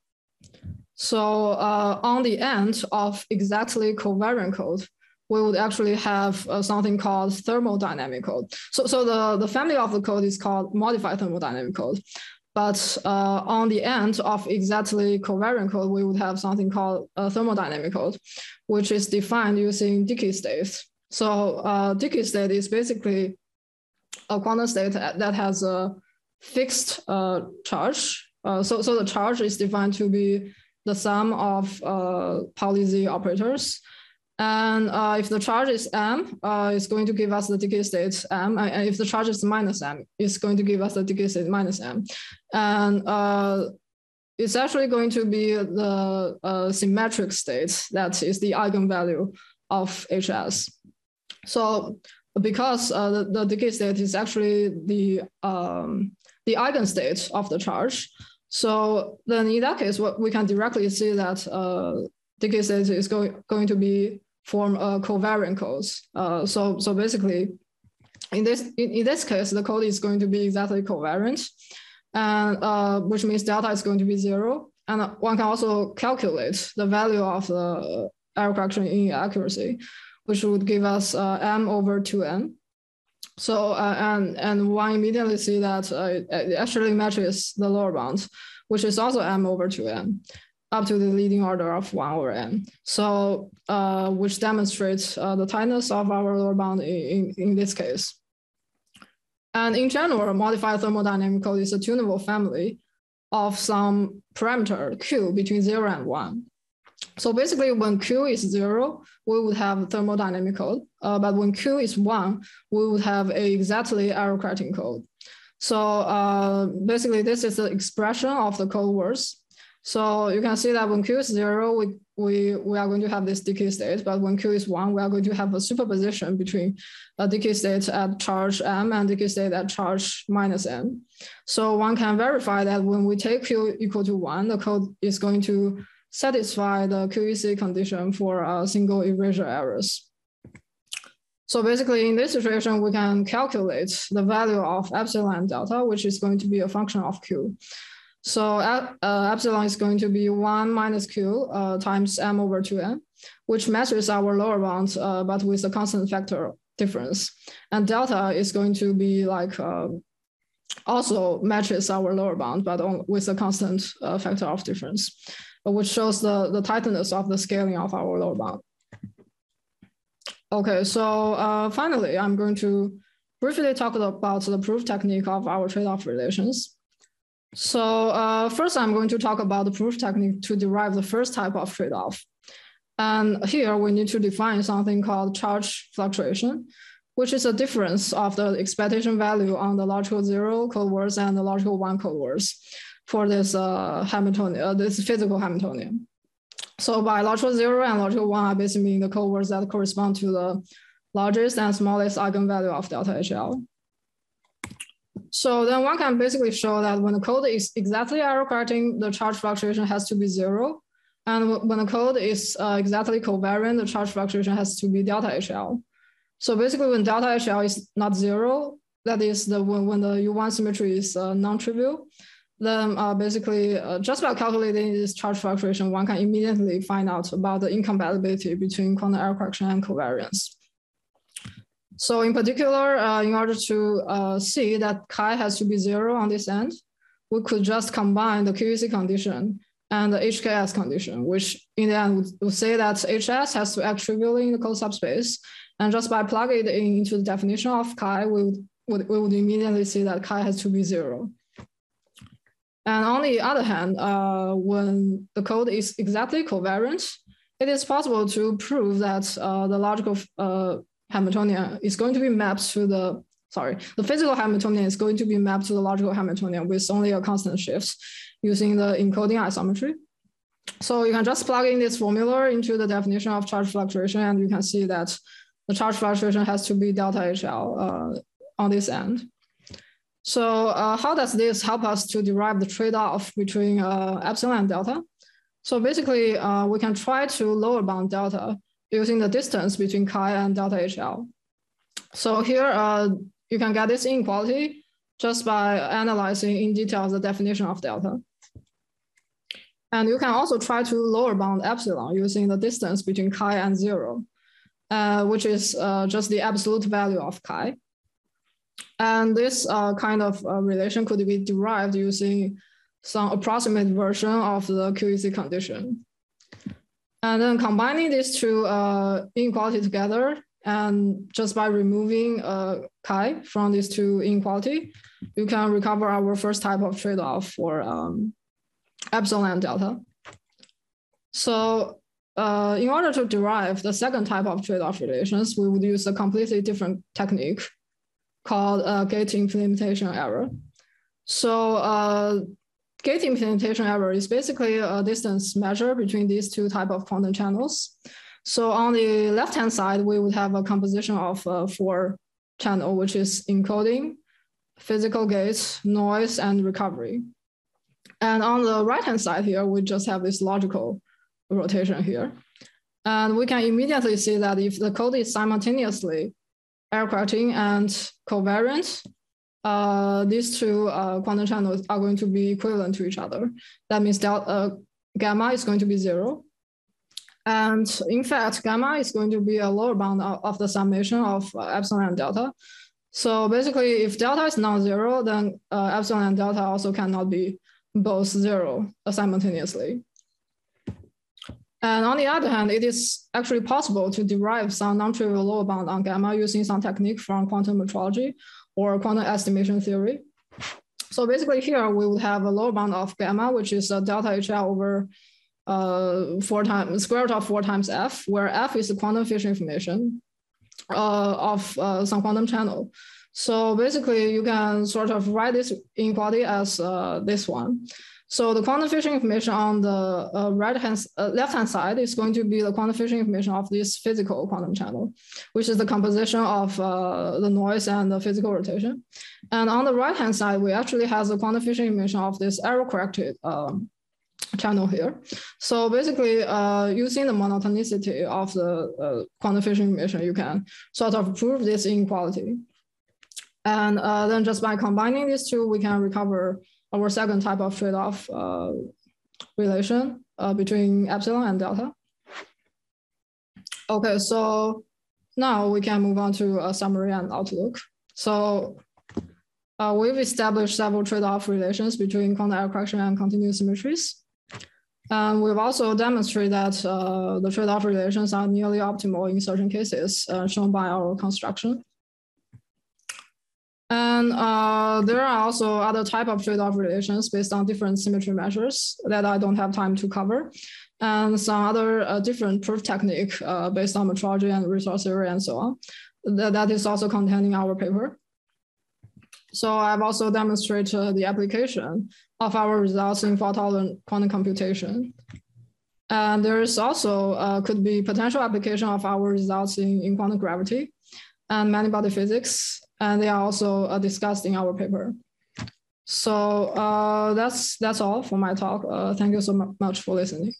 So uh, on the end of exactly covariant code, we would actually have uh, something called thermodynamic code. So, so the, the family of the code is called modified thermodynamic code. But uh, on the end of exactly covariant code, we would have something called uh, thermodynamic code, which is defined using Dicke state. So uh, Dicke state is basically a quantum state that has a fixed uh, charge. Uh, so, so the charge is defined to be the sum of uh, Pauli Z operators. And uh, if the charge is m, uh, it's going to give us the Dicke state m. And if the charge is minus m, it's going to give us the Dicke state minus m. And uh, it's actually going to be the uh, symmetric state that is the eigenvalue of H S. So because uh, the, the Dicke state is actually the, um, the eigenstate of the charge, so then in that case, what we can directly see that uh, Dicke state is going, going to be form a covariant codes. Uh, so, so basically, in this in, in this case, the code is going to be exactly covariant, and uh, which means delta is going to be zero. And one can also calculate the value of the error correction inaccuracy, which would give us uh, m over two n. So uh, and and one immediately see that uh, it actually matches the lower bound, which is also m over two n. Up to the leading order of one over n. So, uh, which demonstrates uh, the tightness of our lower bound in, in, in this case. And in general, modified thermodynamic code is a tunable family of some parameter q between zero and one. So basically when q is zero, we would have thermodynamic code, uh, but when q is one, we would have a exactly error correcting code. So uh, basically this is the expression of the code words. So you can see that when q is zero, we, we, we are going to have this Dicke state, but when q is one, we are going to have a superposition between a Dicke state at charge m and Dicke state at charge minus m. So one can verify that when we take q equal to one, the code is going to satisfy the Q E C condition for uh, single erasure errors. So basically in this situation, we can calculate the value of epsilon and delta, which is going to be a function of q. So uh, epsilon is going to be one minus q uh, times m over two n, which matches our lower bound, uh, but with a constant factor difference. And delta is going to be like, uh, also matches our lower bound, but on, with a constant uh, factor of difference, which shows the, the tightness of the scaling of our lower bound. Okay, so uh, finally, I'm going to briefly talk about the proof technique of our trade-off relations. So uh, first, I'm going to talk about the proof technique to derive the first type of trade-off. And here we need to define something called charge fluctuation, which is a difference of the expectation value on the logical zero code words and the logical one code words for this uh, Hamiltonian, uh, this physical Hamiltonian. So by logical zero and logical one, I basically mean the code words that correspond to the largest and smallest eigenvalue of delta H L. So then one can basically show that when the code is exactly error correcting, the charge fluctuation has to be zero. And when the code is uh, exactly covariant, the charge fluctuation has to be delta H L. So basically when delta H L is not zero, that is the when, when the U one symmetry is uh, non-trivial, then uh, basically uh, just by calculating this charge fluctuation, one can immediately find out about the incompatibility between quantum error correction and covariance. So in particular, uh, in order to uh, see that chi has to be zero on this end, we could just combine the Q E C condition and the H K S condition, which in the end would, would say that H S has to act trivially in the code subspace. And just by plugging it in into the definition of chi, we would, would, we would immediately see that chi has to be zero. And on the other hand, uh, when the code is exactly covariant, it is possible to prove that uh, the logical uh, Hamiltonian is going to be mapped to the, sorry, the physical Hamiltonian is going to be mapped to the logical Hamiltonian with only a constant shift using the encoding isometry. So you can just plug in this formula into the definition of charge fluctuation, and you can see that the charge fluctuation has to be delta H L uh, on this end. So uh, how does this help us to derive the trade-off between uh, epsilon and delta? So basically, uh, we can try to lower bound delta using the distance between chi and delta H L. So here, uh, you can get this inequality just by analyzing in detail the definition of delta. And you can also try to lower bound epsilon using the distance between chi and zero, uh, which is uh, just the absolute value of chi. And this uh, kind of uh, relation could be derived using some approximate version of the Q E C condition. And then combining these two uh, inequality together, and just by removing uh, chi from these two inequality, you can recover our first type of trade-off for um, epsilon and delta. So uh, in order to derive the second type of trade-off relations, we would use a completely different technique called uh, gate implementation error. So uh, gate implementation error is basically a distance measure between these two types of quantum channels. So on the left-hand side, we would have a composition of uh, four channels, which is encoding, physical gates, noise, and recovery. And on the right-hand side here, we just have this logical rotation here. And we can immediately see that if the code is simultaneously error correcting and covariant, uh, these two uh, quantum channels are going to be equivalent to each other. That means that uh, gamma is going to be zero. And in fact, gamma is going to be a lower bound of, of the summation of uh, epsilon and delta. So basically, if delta is non-zero, then uh, epsilon and delta also cannot be both zero simultaneously. And on the other hand, it is actually possible to derive some non-trivial lower bound on gamma using some technique from quantum metrology or quantum estimation theory. So basically here, we would have a lower bound of gamma, which is a delta H L over uh, four times, square root of four times F, where F is the quantum Fisher information uh, of uh, some quantum channel. So basically, you can sort of write this inequality as uh, this one. So the quantum Fisher information on the uh, right hand, uh, left hand side is going to be the quantum Fisher information of this physical quantum channel, which is the composition of uh, the noise and the physical rotation. And on the right hand side, we actually have the quantum Fisher information of this error corrected um, channel here. So basically, uh, using the monotonicity of the uh, quantum Fisher information, you can sort of prove this inequality. And uh, then just by combining these two, we can recover our second type of trade-off uh, relation uh, between epsilon and delta. Okay, so now we can move on to a summary and outlook. So uh, we've established several trade-off relations between quantum error correction and continuous symmetries. And we've also demonstrated that uh, the trade-off relations are nearly optimal in certain cases, uh, shown by our construction. And uh, there are also other type of trade-off relations based on different symmetry measures that I don't have time to cover, and some other uh, different proof technique uh, based on metrology and resource theory and so on. That, that is also contained in our paper. So I've also demonstrated the application of our results in fault-tolerant quantum computation. And there is also uh, could be potential application of our results in, in quantum gravity and many-body physics. And they are also uh, discussed in our paper. So uh, that's that's all for my talk. Uh, thank you so much for listening.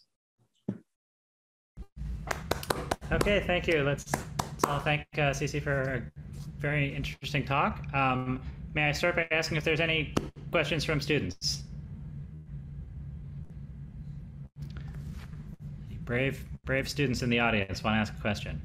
Okay, thank you. Let's, let's all thank uh, Cici for a very interesting talk. Um, may I start by asking if there's any questions from students? Brave, brave students in the audience want to ask a question.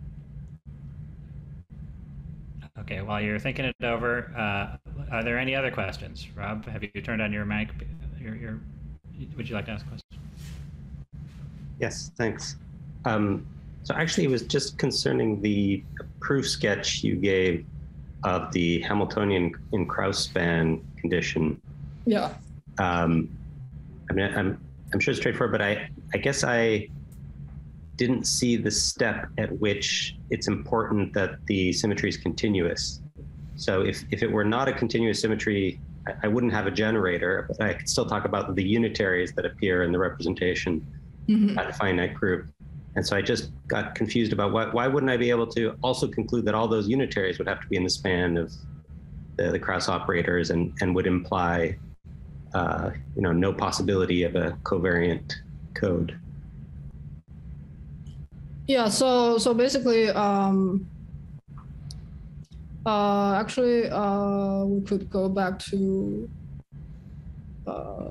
Okay, while you're thinking it over, uh, are there any other questions? Rob, have you turned on your mic? Your, your, would you like to ask a question? Yes, thanks. Um, so actually, it was just concerning the proof sketch you gave of the Hamiltonian in Krauss span condition. Yeah. Um, I mean, I'm I'm sure it's straightforward, but I I guess I didn't see the step at which it's important that the symmetry is continuous. So if, if it were not a continuous symmetry, I, I wouldn't have a generator, but I could still talk about the unitaries that appear in the representation mm-hmm. at a finite group. And so I just got confused about why, why wouldn't I be able to also conclude that all those unitaries would have to be in the span of the, the cross operators and, and would imply, uh, you know, no possibility of a covariant code. Yeah, so so basically, um, uh, actually, uh, we could go back to, uh,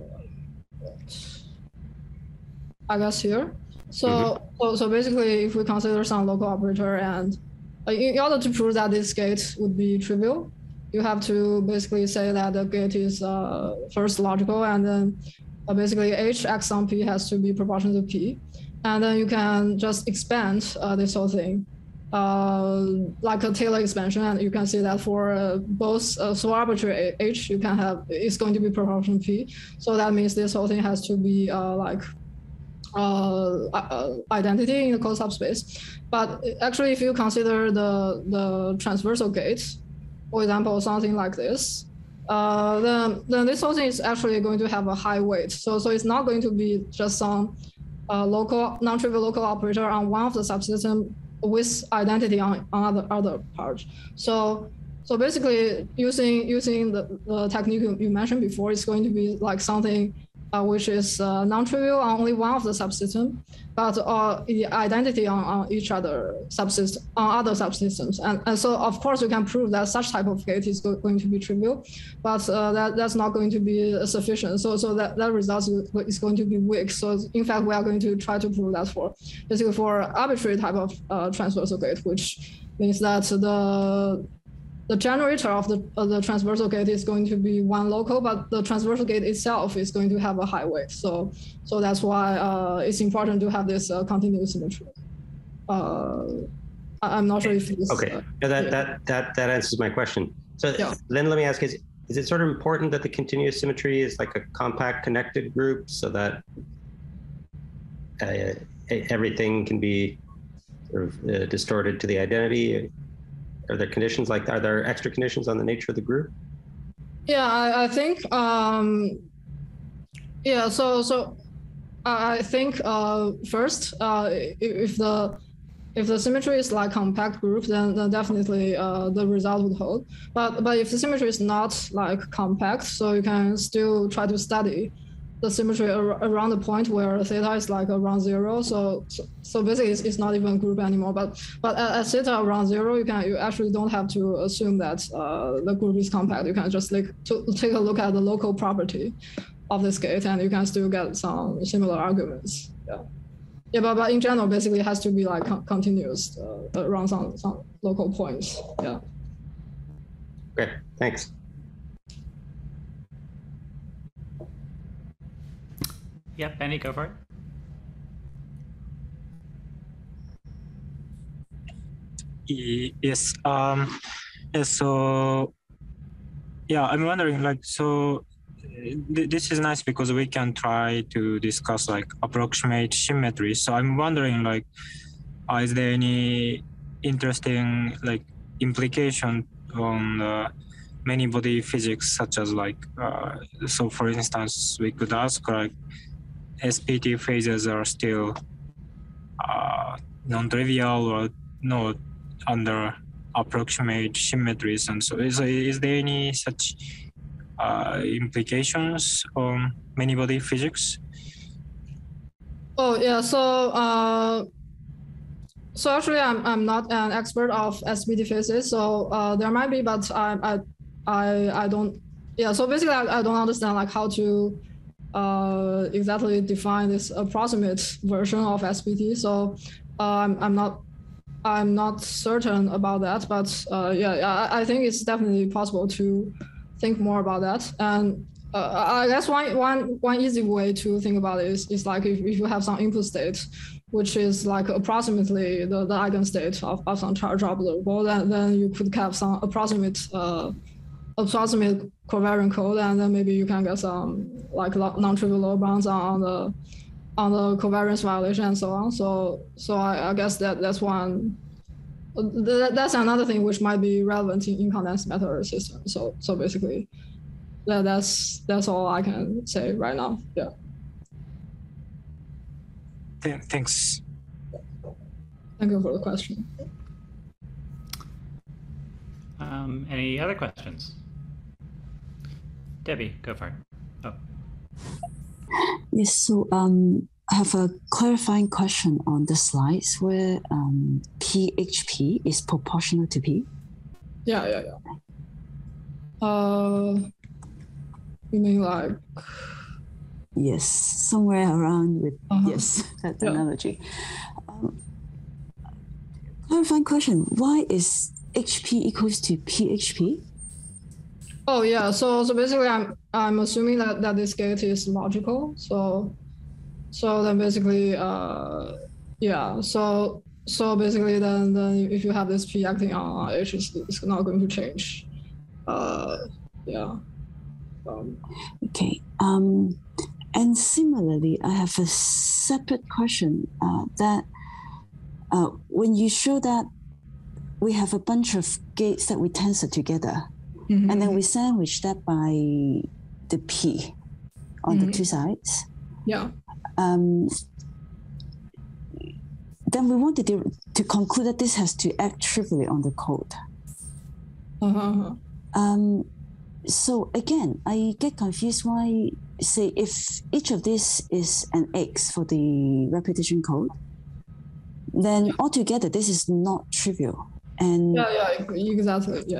I guess here. So, mm-hmm. so so basically, if we consider some local operator, and uh, in order to prove that this gate would be trivial, you have to basically say that the gate is uh, first logical, and then uh, basically h x on p has to be proportional to p. And then you can just expand uh, this whole thing, uh, like a Taylor expansion, and you can see that for uh, both uh, so arbitrary h, you can have it's going to be proportional p. So that means this whole thing has to be uh, like uh, uh, identity in the closed subspace. But actually, if you consider the the transversal gate, for example, something like this, uh, then then this whole thing is actually going to have a high weight. So so it's not going to be just some Uh, local non-trivial local operator on one of the subsystem with identity on, on other other part. So so basically using using the, the technique you, you mentioned before, it's going to be like something uh, which is uh, non-trivial on only one of the subsystem, but uh, the identity on, on each other subsystem on other subsystems. And, and so of course you can prove that such type of gate is go, going to be trivial, but uh, that that's not going to be sufficient. So so that that result is going to be weak. So in fact we are going to try to prove that for basically for arbitrary type of uh, transversal gate, which means that the the generator of the, uh, the transversal gate is going to be one local, but the transversal gate itself is going to have a high weight. So, so that's why uh, it's important to have this uh, continuous symmetry. Uh, I'm not sure if this. Okay, uh, no, that, yeah. that that that answers my question. So yeah. Then let me ask: Is is it sort of important that the continuous symmetry is like a compact connected group, so that uh, everything can be sort of uh, distorted to the identity? Are there conditions like, are there extra conditions on the nature of the group? Yeah, I, I think, um, yeah, so so I think uh, first, uh, if the if the symmetry is like compact group, then, then definitely uh, the result would hold. But but if the symmetry is not like compact, so you can still try to study the symmetry ar around the point where theta is like around zero. So so, so basically it's, it's not even a group anymore. But but at, at theta around zero, you can you actually don't have to assume that uh, the group is compact. You can just like to take a look at the local property of this gate, and you can still get some similar arguments. Yeah, yeah. But, but in general, basically it has to be like con continuous uh, around some some local points. Yeah. Okay. Thanks. Yep, Benny, go for it. Yes. Um. Yes. So, yeah, I'm wondering, like, so th this is nice because we can try to discuss like approximate symmetry. So I'm wondering, like, uh, is there any interesting like implication on uh, many body physics, such as like, uh, so for instance, we could ask like, S P T phases are still uh, non-trivial or not under approximate symmetries, and so is, is there any such uh, implications on many body physics? Oh yeah, so uh, so actually I'm I'm not an expert of S P T phases, so uh, there might be, but I I I, I don't. Yeah, so basically I, I don't understand like how to Uh, exactly define this approximate version of S P T. So uh, I'm, I'm not I'm not certain about that, but uh, yeah, I, I think it's definitely possible to think more about that. And uh, I guess one one one easy way to think about it is, is like if, if you have some input state, which is like approximately the, the eigenstate of, of some charge observable, then then you could have some approximate uh, approximate covariant code, and then maybe you can get some like non-trivial lower bounds on the on the covariance violation and so on. So so I, I guess that that's one. That, that's another thing which might be relevant in, in condensed matter systems. So so basically, that that's that's all I can say right now. Yeah. Thanks. Thank you for the question. Um, any other questions? Debbie, go for it. Oh. Yes, so um, I have a clarifying question on the slides where um, P H P is proportional to P. Yeah, yeah, yeah. Uh, you mean like? Yes, somewhere around with, uh-huh. Yes, that yeah. analogy. Um, clarifying question, why is H P equals to P H P? Oh yeah, so so basically I'm I'm assuming that, that this gate is logical. So so then basically uh yeah, so so basically then then if you have this P acting on H, it's, it's not going to change. Uh yeah. Um, okay. Um and similarly I have a separate question uh that uh when you show that we have a bunch of gates that we tensor together. Mm-hmm. And then we sandwich that by the P on mm-hmm. the two sides. Yeah. Um, then we wanted to, to conclude that this has to act trivially on the code. Uh-huh. Um, so again, I get confused why, say, if each of these is an X for the repetition code, then altogether this is not trivial. And yeah, yeah, exactly, yeah.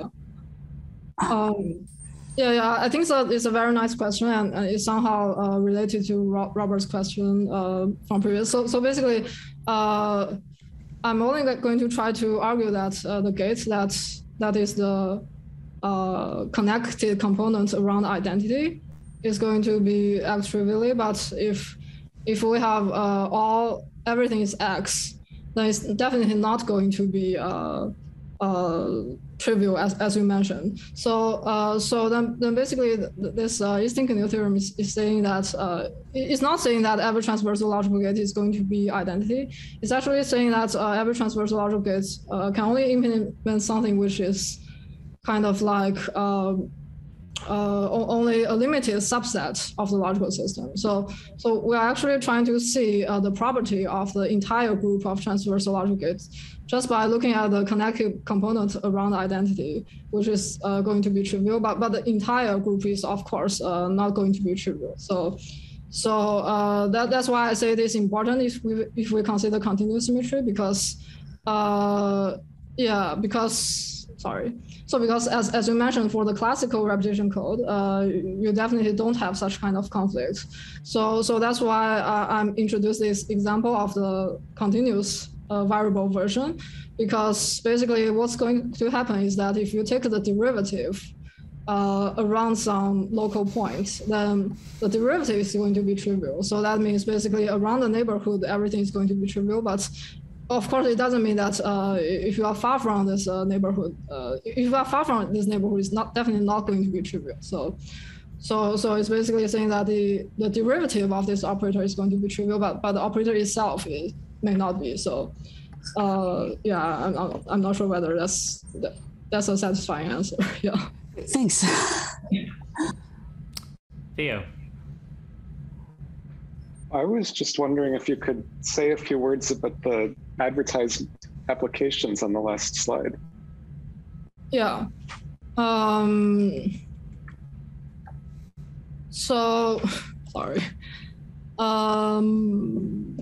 Um, yeah, yeah, I think so. It's a very nice question, and uh, it's somehow uh, related to Ro- Robert's question uh, from previous. So, so basically, uh, I'm only going to try to argue that uh, the gate that that is the uh, connected component around identity is going to be act trivially. But if if we have uh, all everything is X, then it's definitely not going to be. Uh, uh, trivial as, as you mentioned. So uh, so then, then basically this uh, Easton-Kneel theorem is, is saying that uh, it's not saying that every transversal logical gate is going to be identity. It's actually saying that uh, every transversal logical gate uh, can only implement something which is kind of like uh, uh, only a limited subset of the logical system. So so we're actually trying to see uh, the property of the entire group of transversal logical gates just by looking at the connected component around the identity, which is uh, going to be trivial, but, but the entire group is, of course, uh, not going to be trivial. So so uh, that, that's why I say it is important if we, if we consider continuous symmetry, because, uh, yeah, because, sorry. So because as, as you mentioned, for the classical repetition code, uh, you definitely don't have such kind of conflict. So, so that's why I, I'm introduced this example of the continuous Uh, variable version, because basically what's going to happen is that if you take the derivative uh, around some local point, then the derivative is going to be trivial. So that means basically around the neighborhood, everything is going to be trivial. But of course, it doesn't mean that uh, if you are far from this uh, neighborhood, uh, if you are far from this neighborhood, it's not definitely not going to be trivial. So. So, so it's basically saying that the, the derivative of this operator is going to be trivial, but, but the operator itself is, may not be. So, uh, yeah, I'm, I'm, I'm not sure whether that's that, that's a satisfying answer. Yeah. Thanks. Theo. I was just wondering if you could say a few words about the advertised applications on the last slide. Yeah. Um, So, sorry. Um,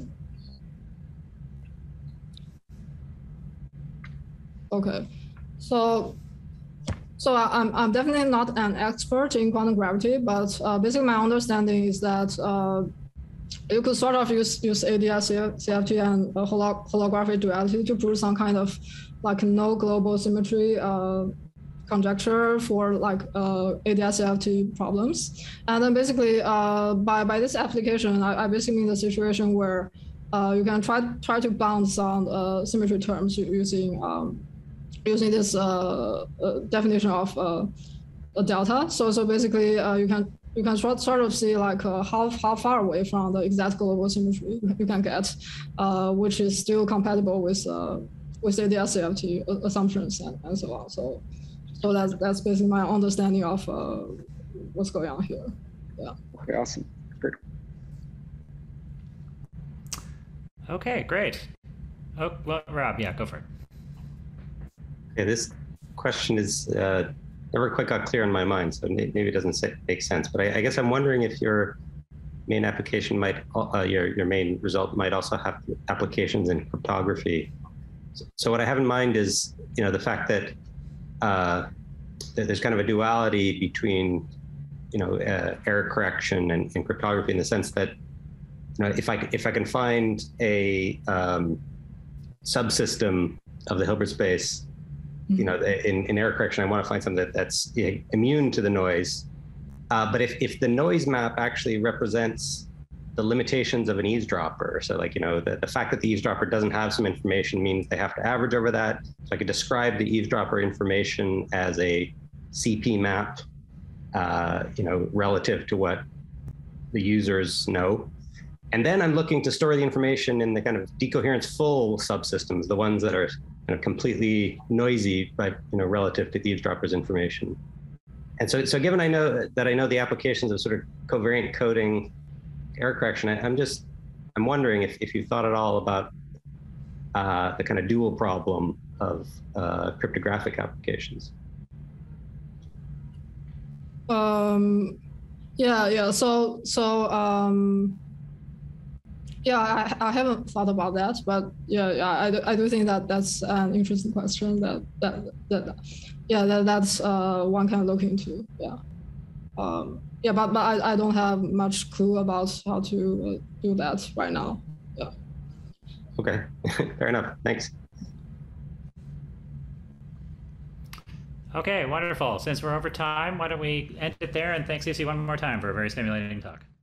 okay, so so I'm I'm definitely not an expert in quantum gravity, but uh, basically my understanding is that uh, you could sort of use use A D S C F T and uh, holo holographic duality to prove some kind of like no global symmetry Uh, conjecture for like uh, A D S C F T problems. And then basically uh, by, by this application, I, I basically mean the situation where uh, you can try try to bound some uh, symmetry terms using um, using this uh, uh, definition of uh, a delta. So so basically uh, you can you can sort sort of see like uh, how how far away from the exact global symmetry you can get, uh, which is still compatible with uh, with A D S C F T assumptions and, and so on. So. So that's that's basically my understanding of uh, what's going on here. Yeah. Okay, awesome. Great. Okay, great. Oh, well, Rob, yeah, go for it. Okay, this question is uh, never quite got clear in my mind, so maybe it doesn't say, make sense. But I, I guess I'm wondering if your main application might, uh, your, your main result might also have applications in cryptography. So, so what I have in mind is, you know, the fact that, uh, that there's kind of a duality between, you know, uh, error correction and, and cryptography, in the sense that, you know, if I if I can find a um, subsystem of the Hilbert space, mm-hmm. you know, in, in error correction, I want to find something that, that's you know, immune to the noise. Uh, but if if the noise map actually represents the limitations of an eavesdropper, so like, you know, the, the fact that the eavesdropper doesn't have some information means they have to average over that. So I could describe the eavesdropper information as a C P map, uh, you know, relative to what the users know. And then I'm looking to store the information in the kind of decoherence full subsystems, the ones that are kind of completely noisy, but, you know, relative to the eavesdropper's information. And so, so given I know that I know the applications of sort of covariant coding, error correction, I, I'm just, I'm wondering if, if you thought at all about uh, the kind of dual problem of uh, cryptographic applications. Um, yeah, yeah. So, so, um, yeah, I, I haven't thought about that, but yeah, yeah, I do, I do think that that's an interesting question. That that that, yeah, that that's uh, one can look into. Yeah, um, yeah, but but I, I don't have much clue about how to uh, do that right now. Yeah. Okay, fair enough. Thanks. Okay, wonderful. Since we're over time, why don't we end it there? And thanks, Lucy, one more time for a very stimulating talk.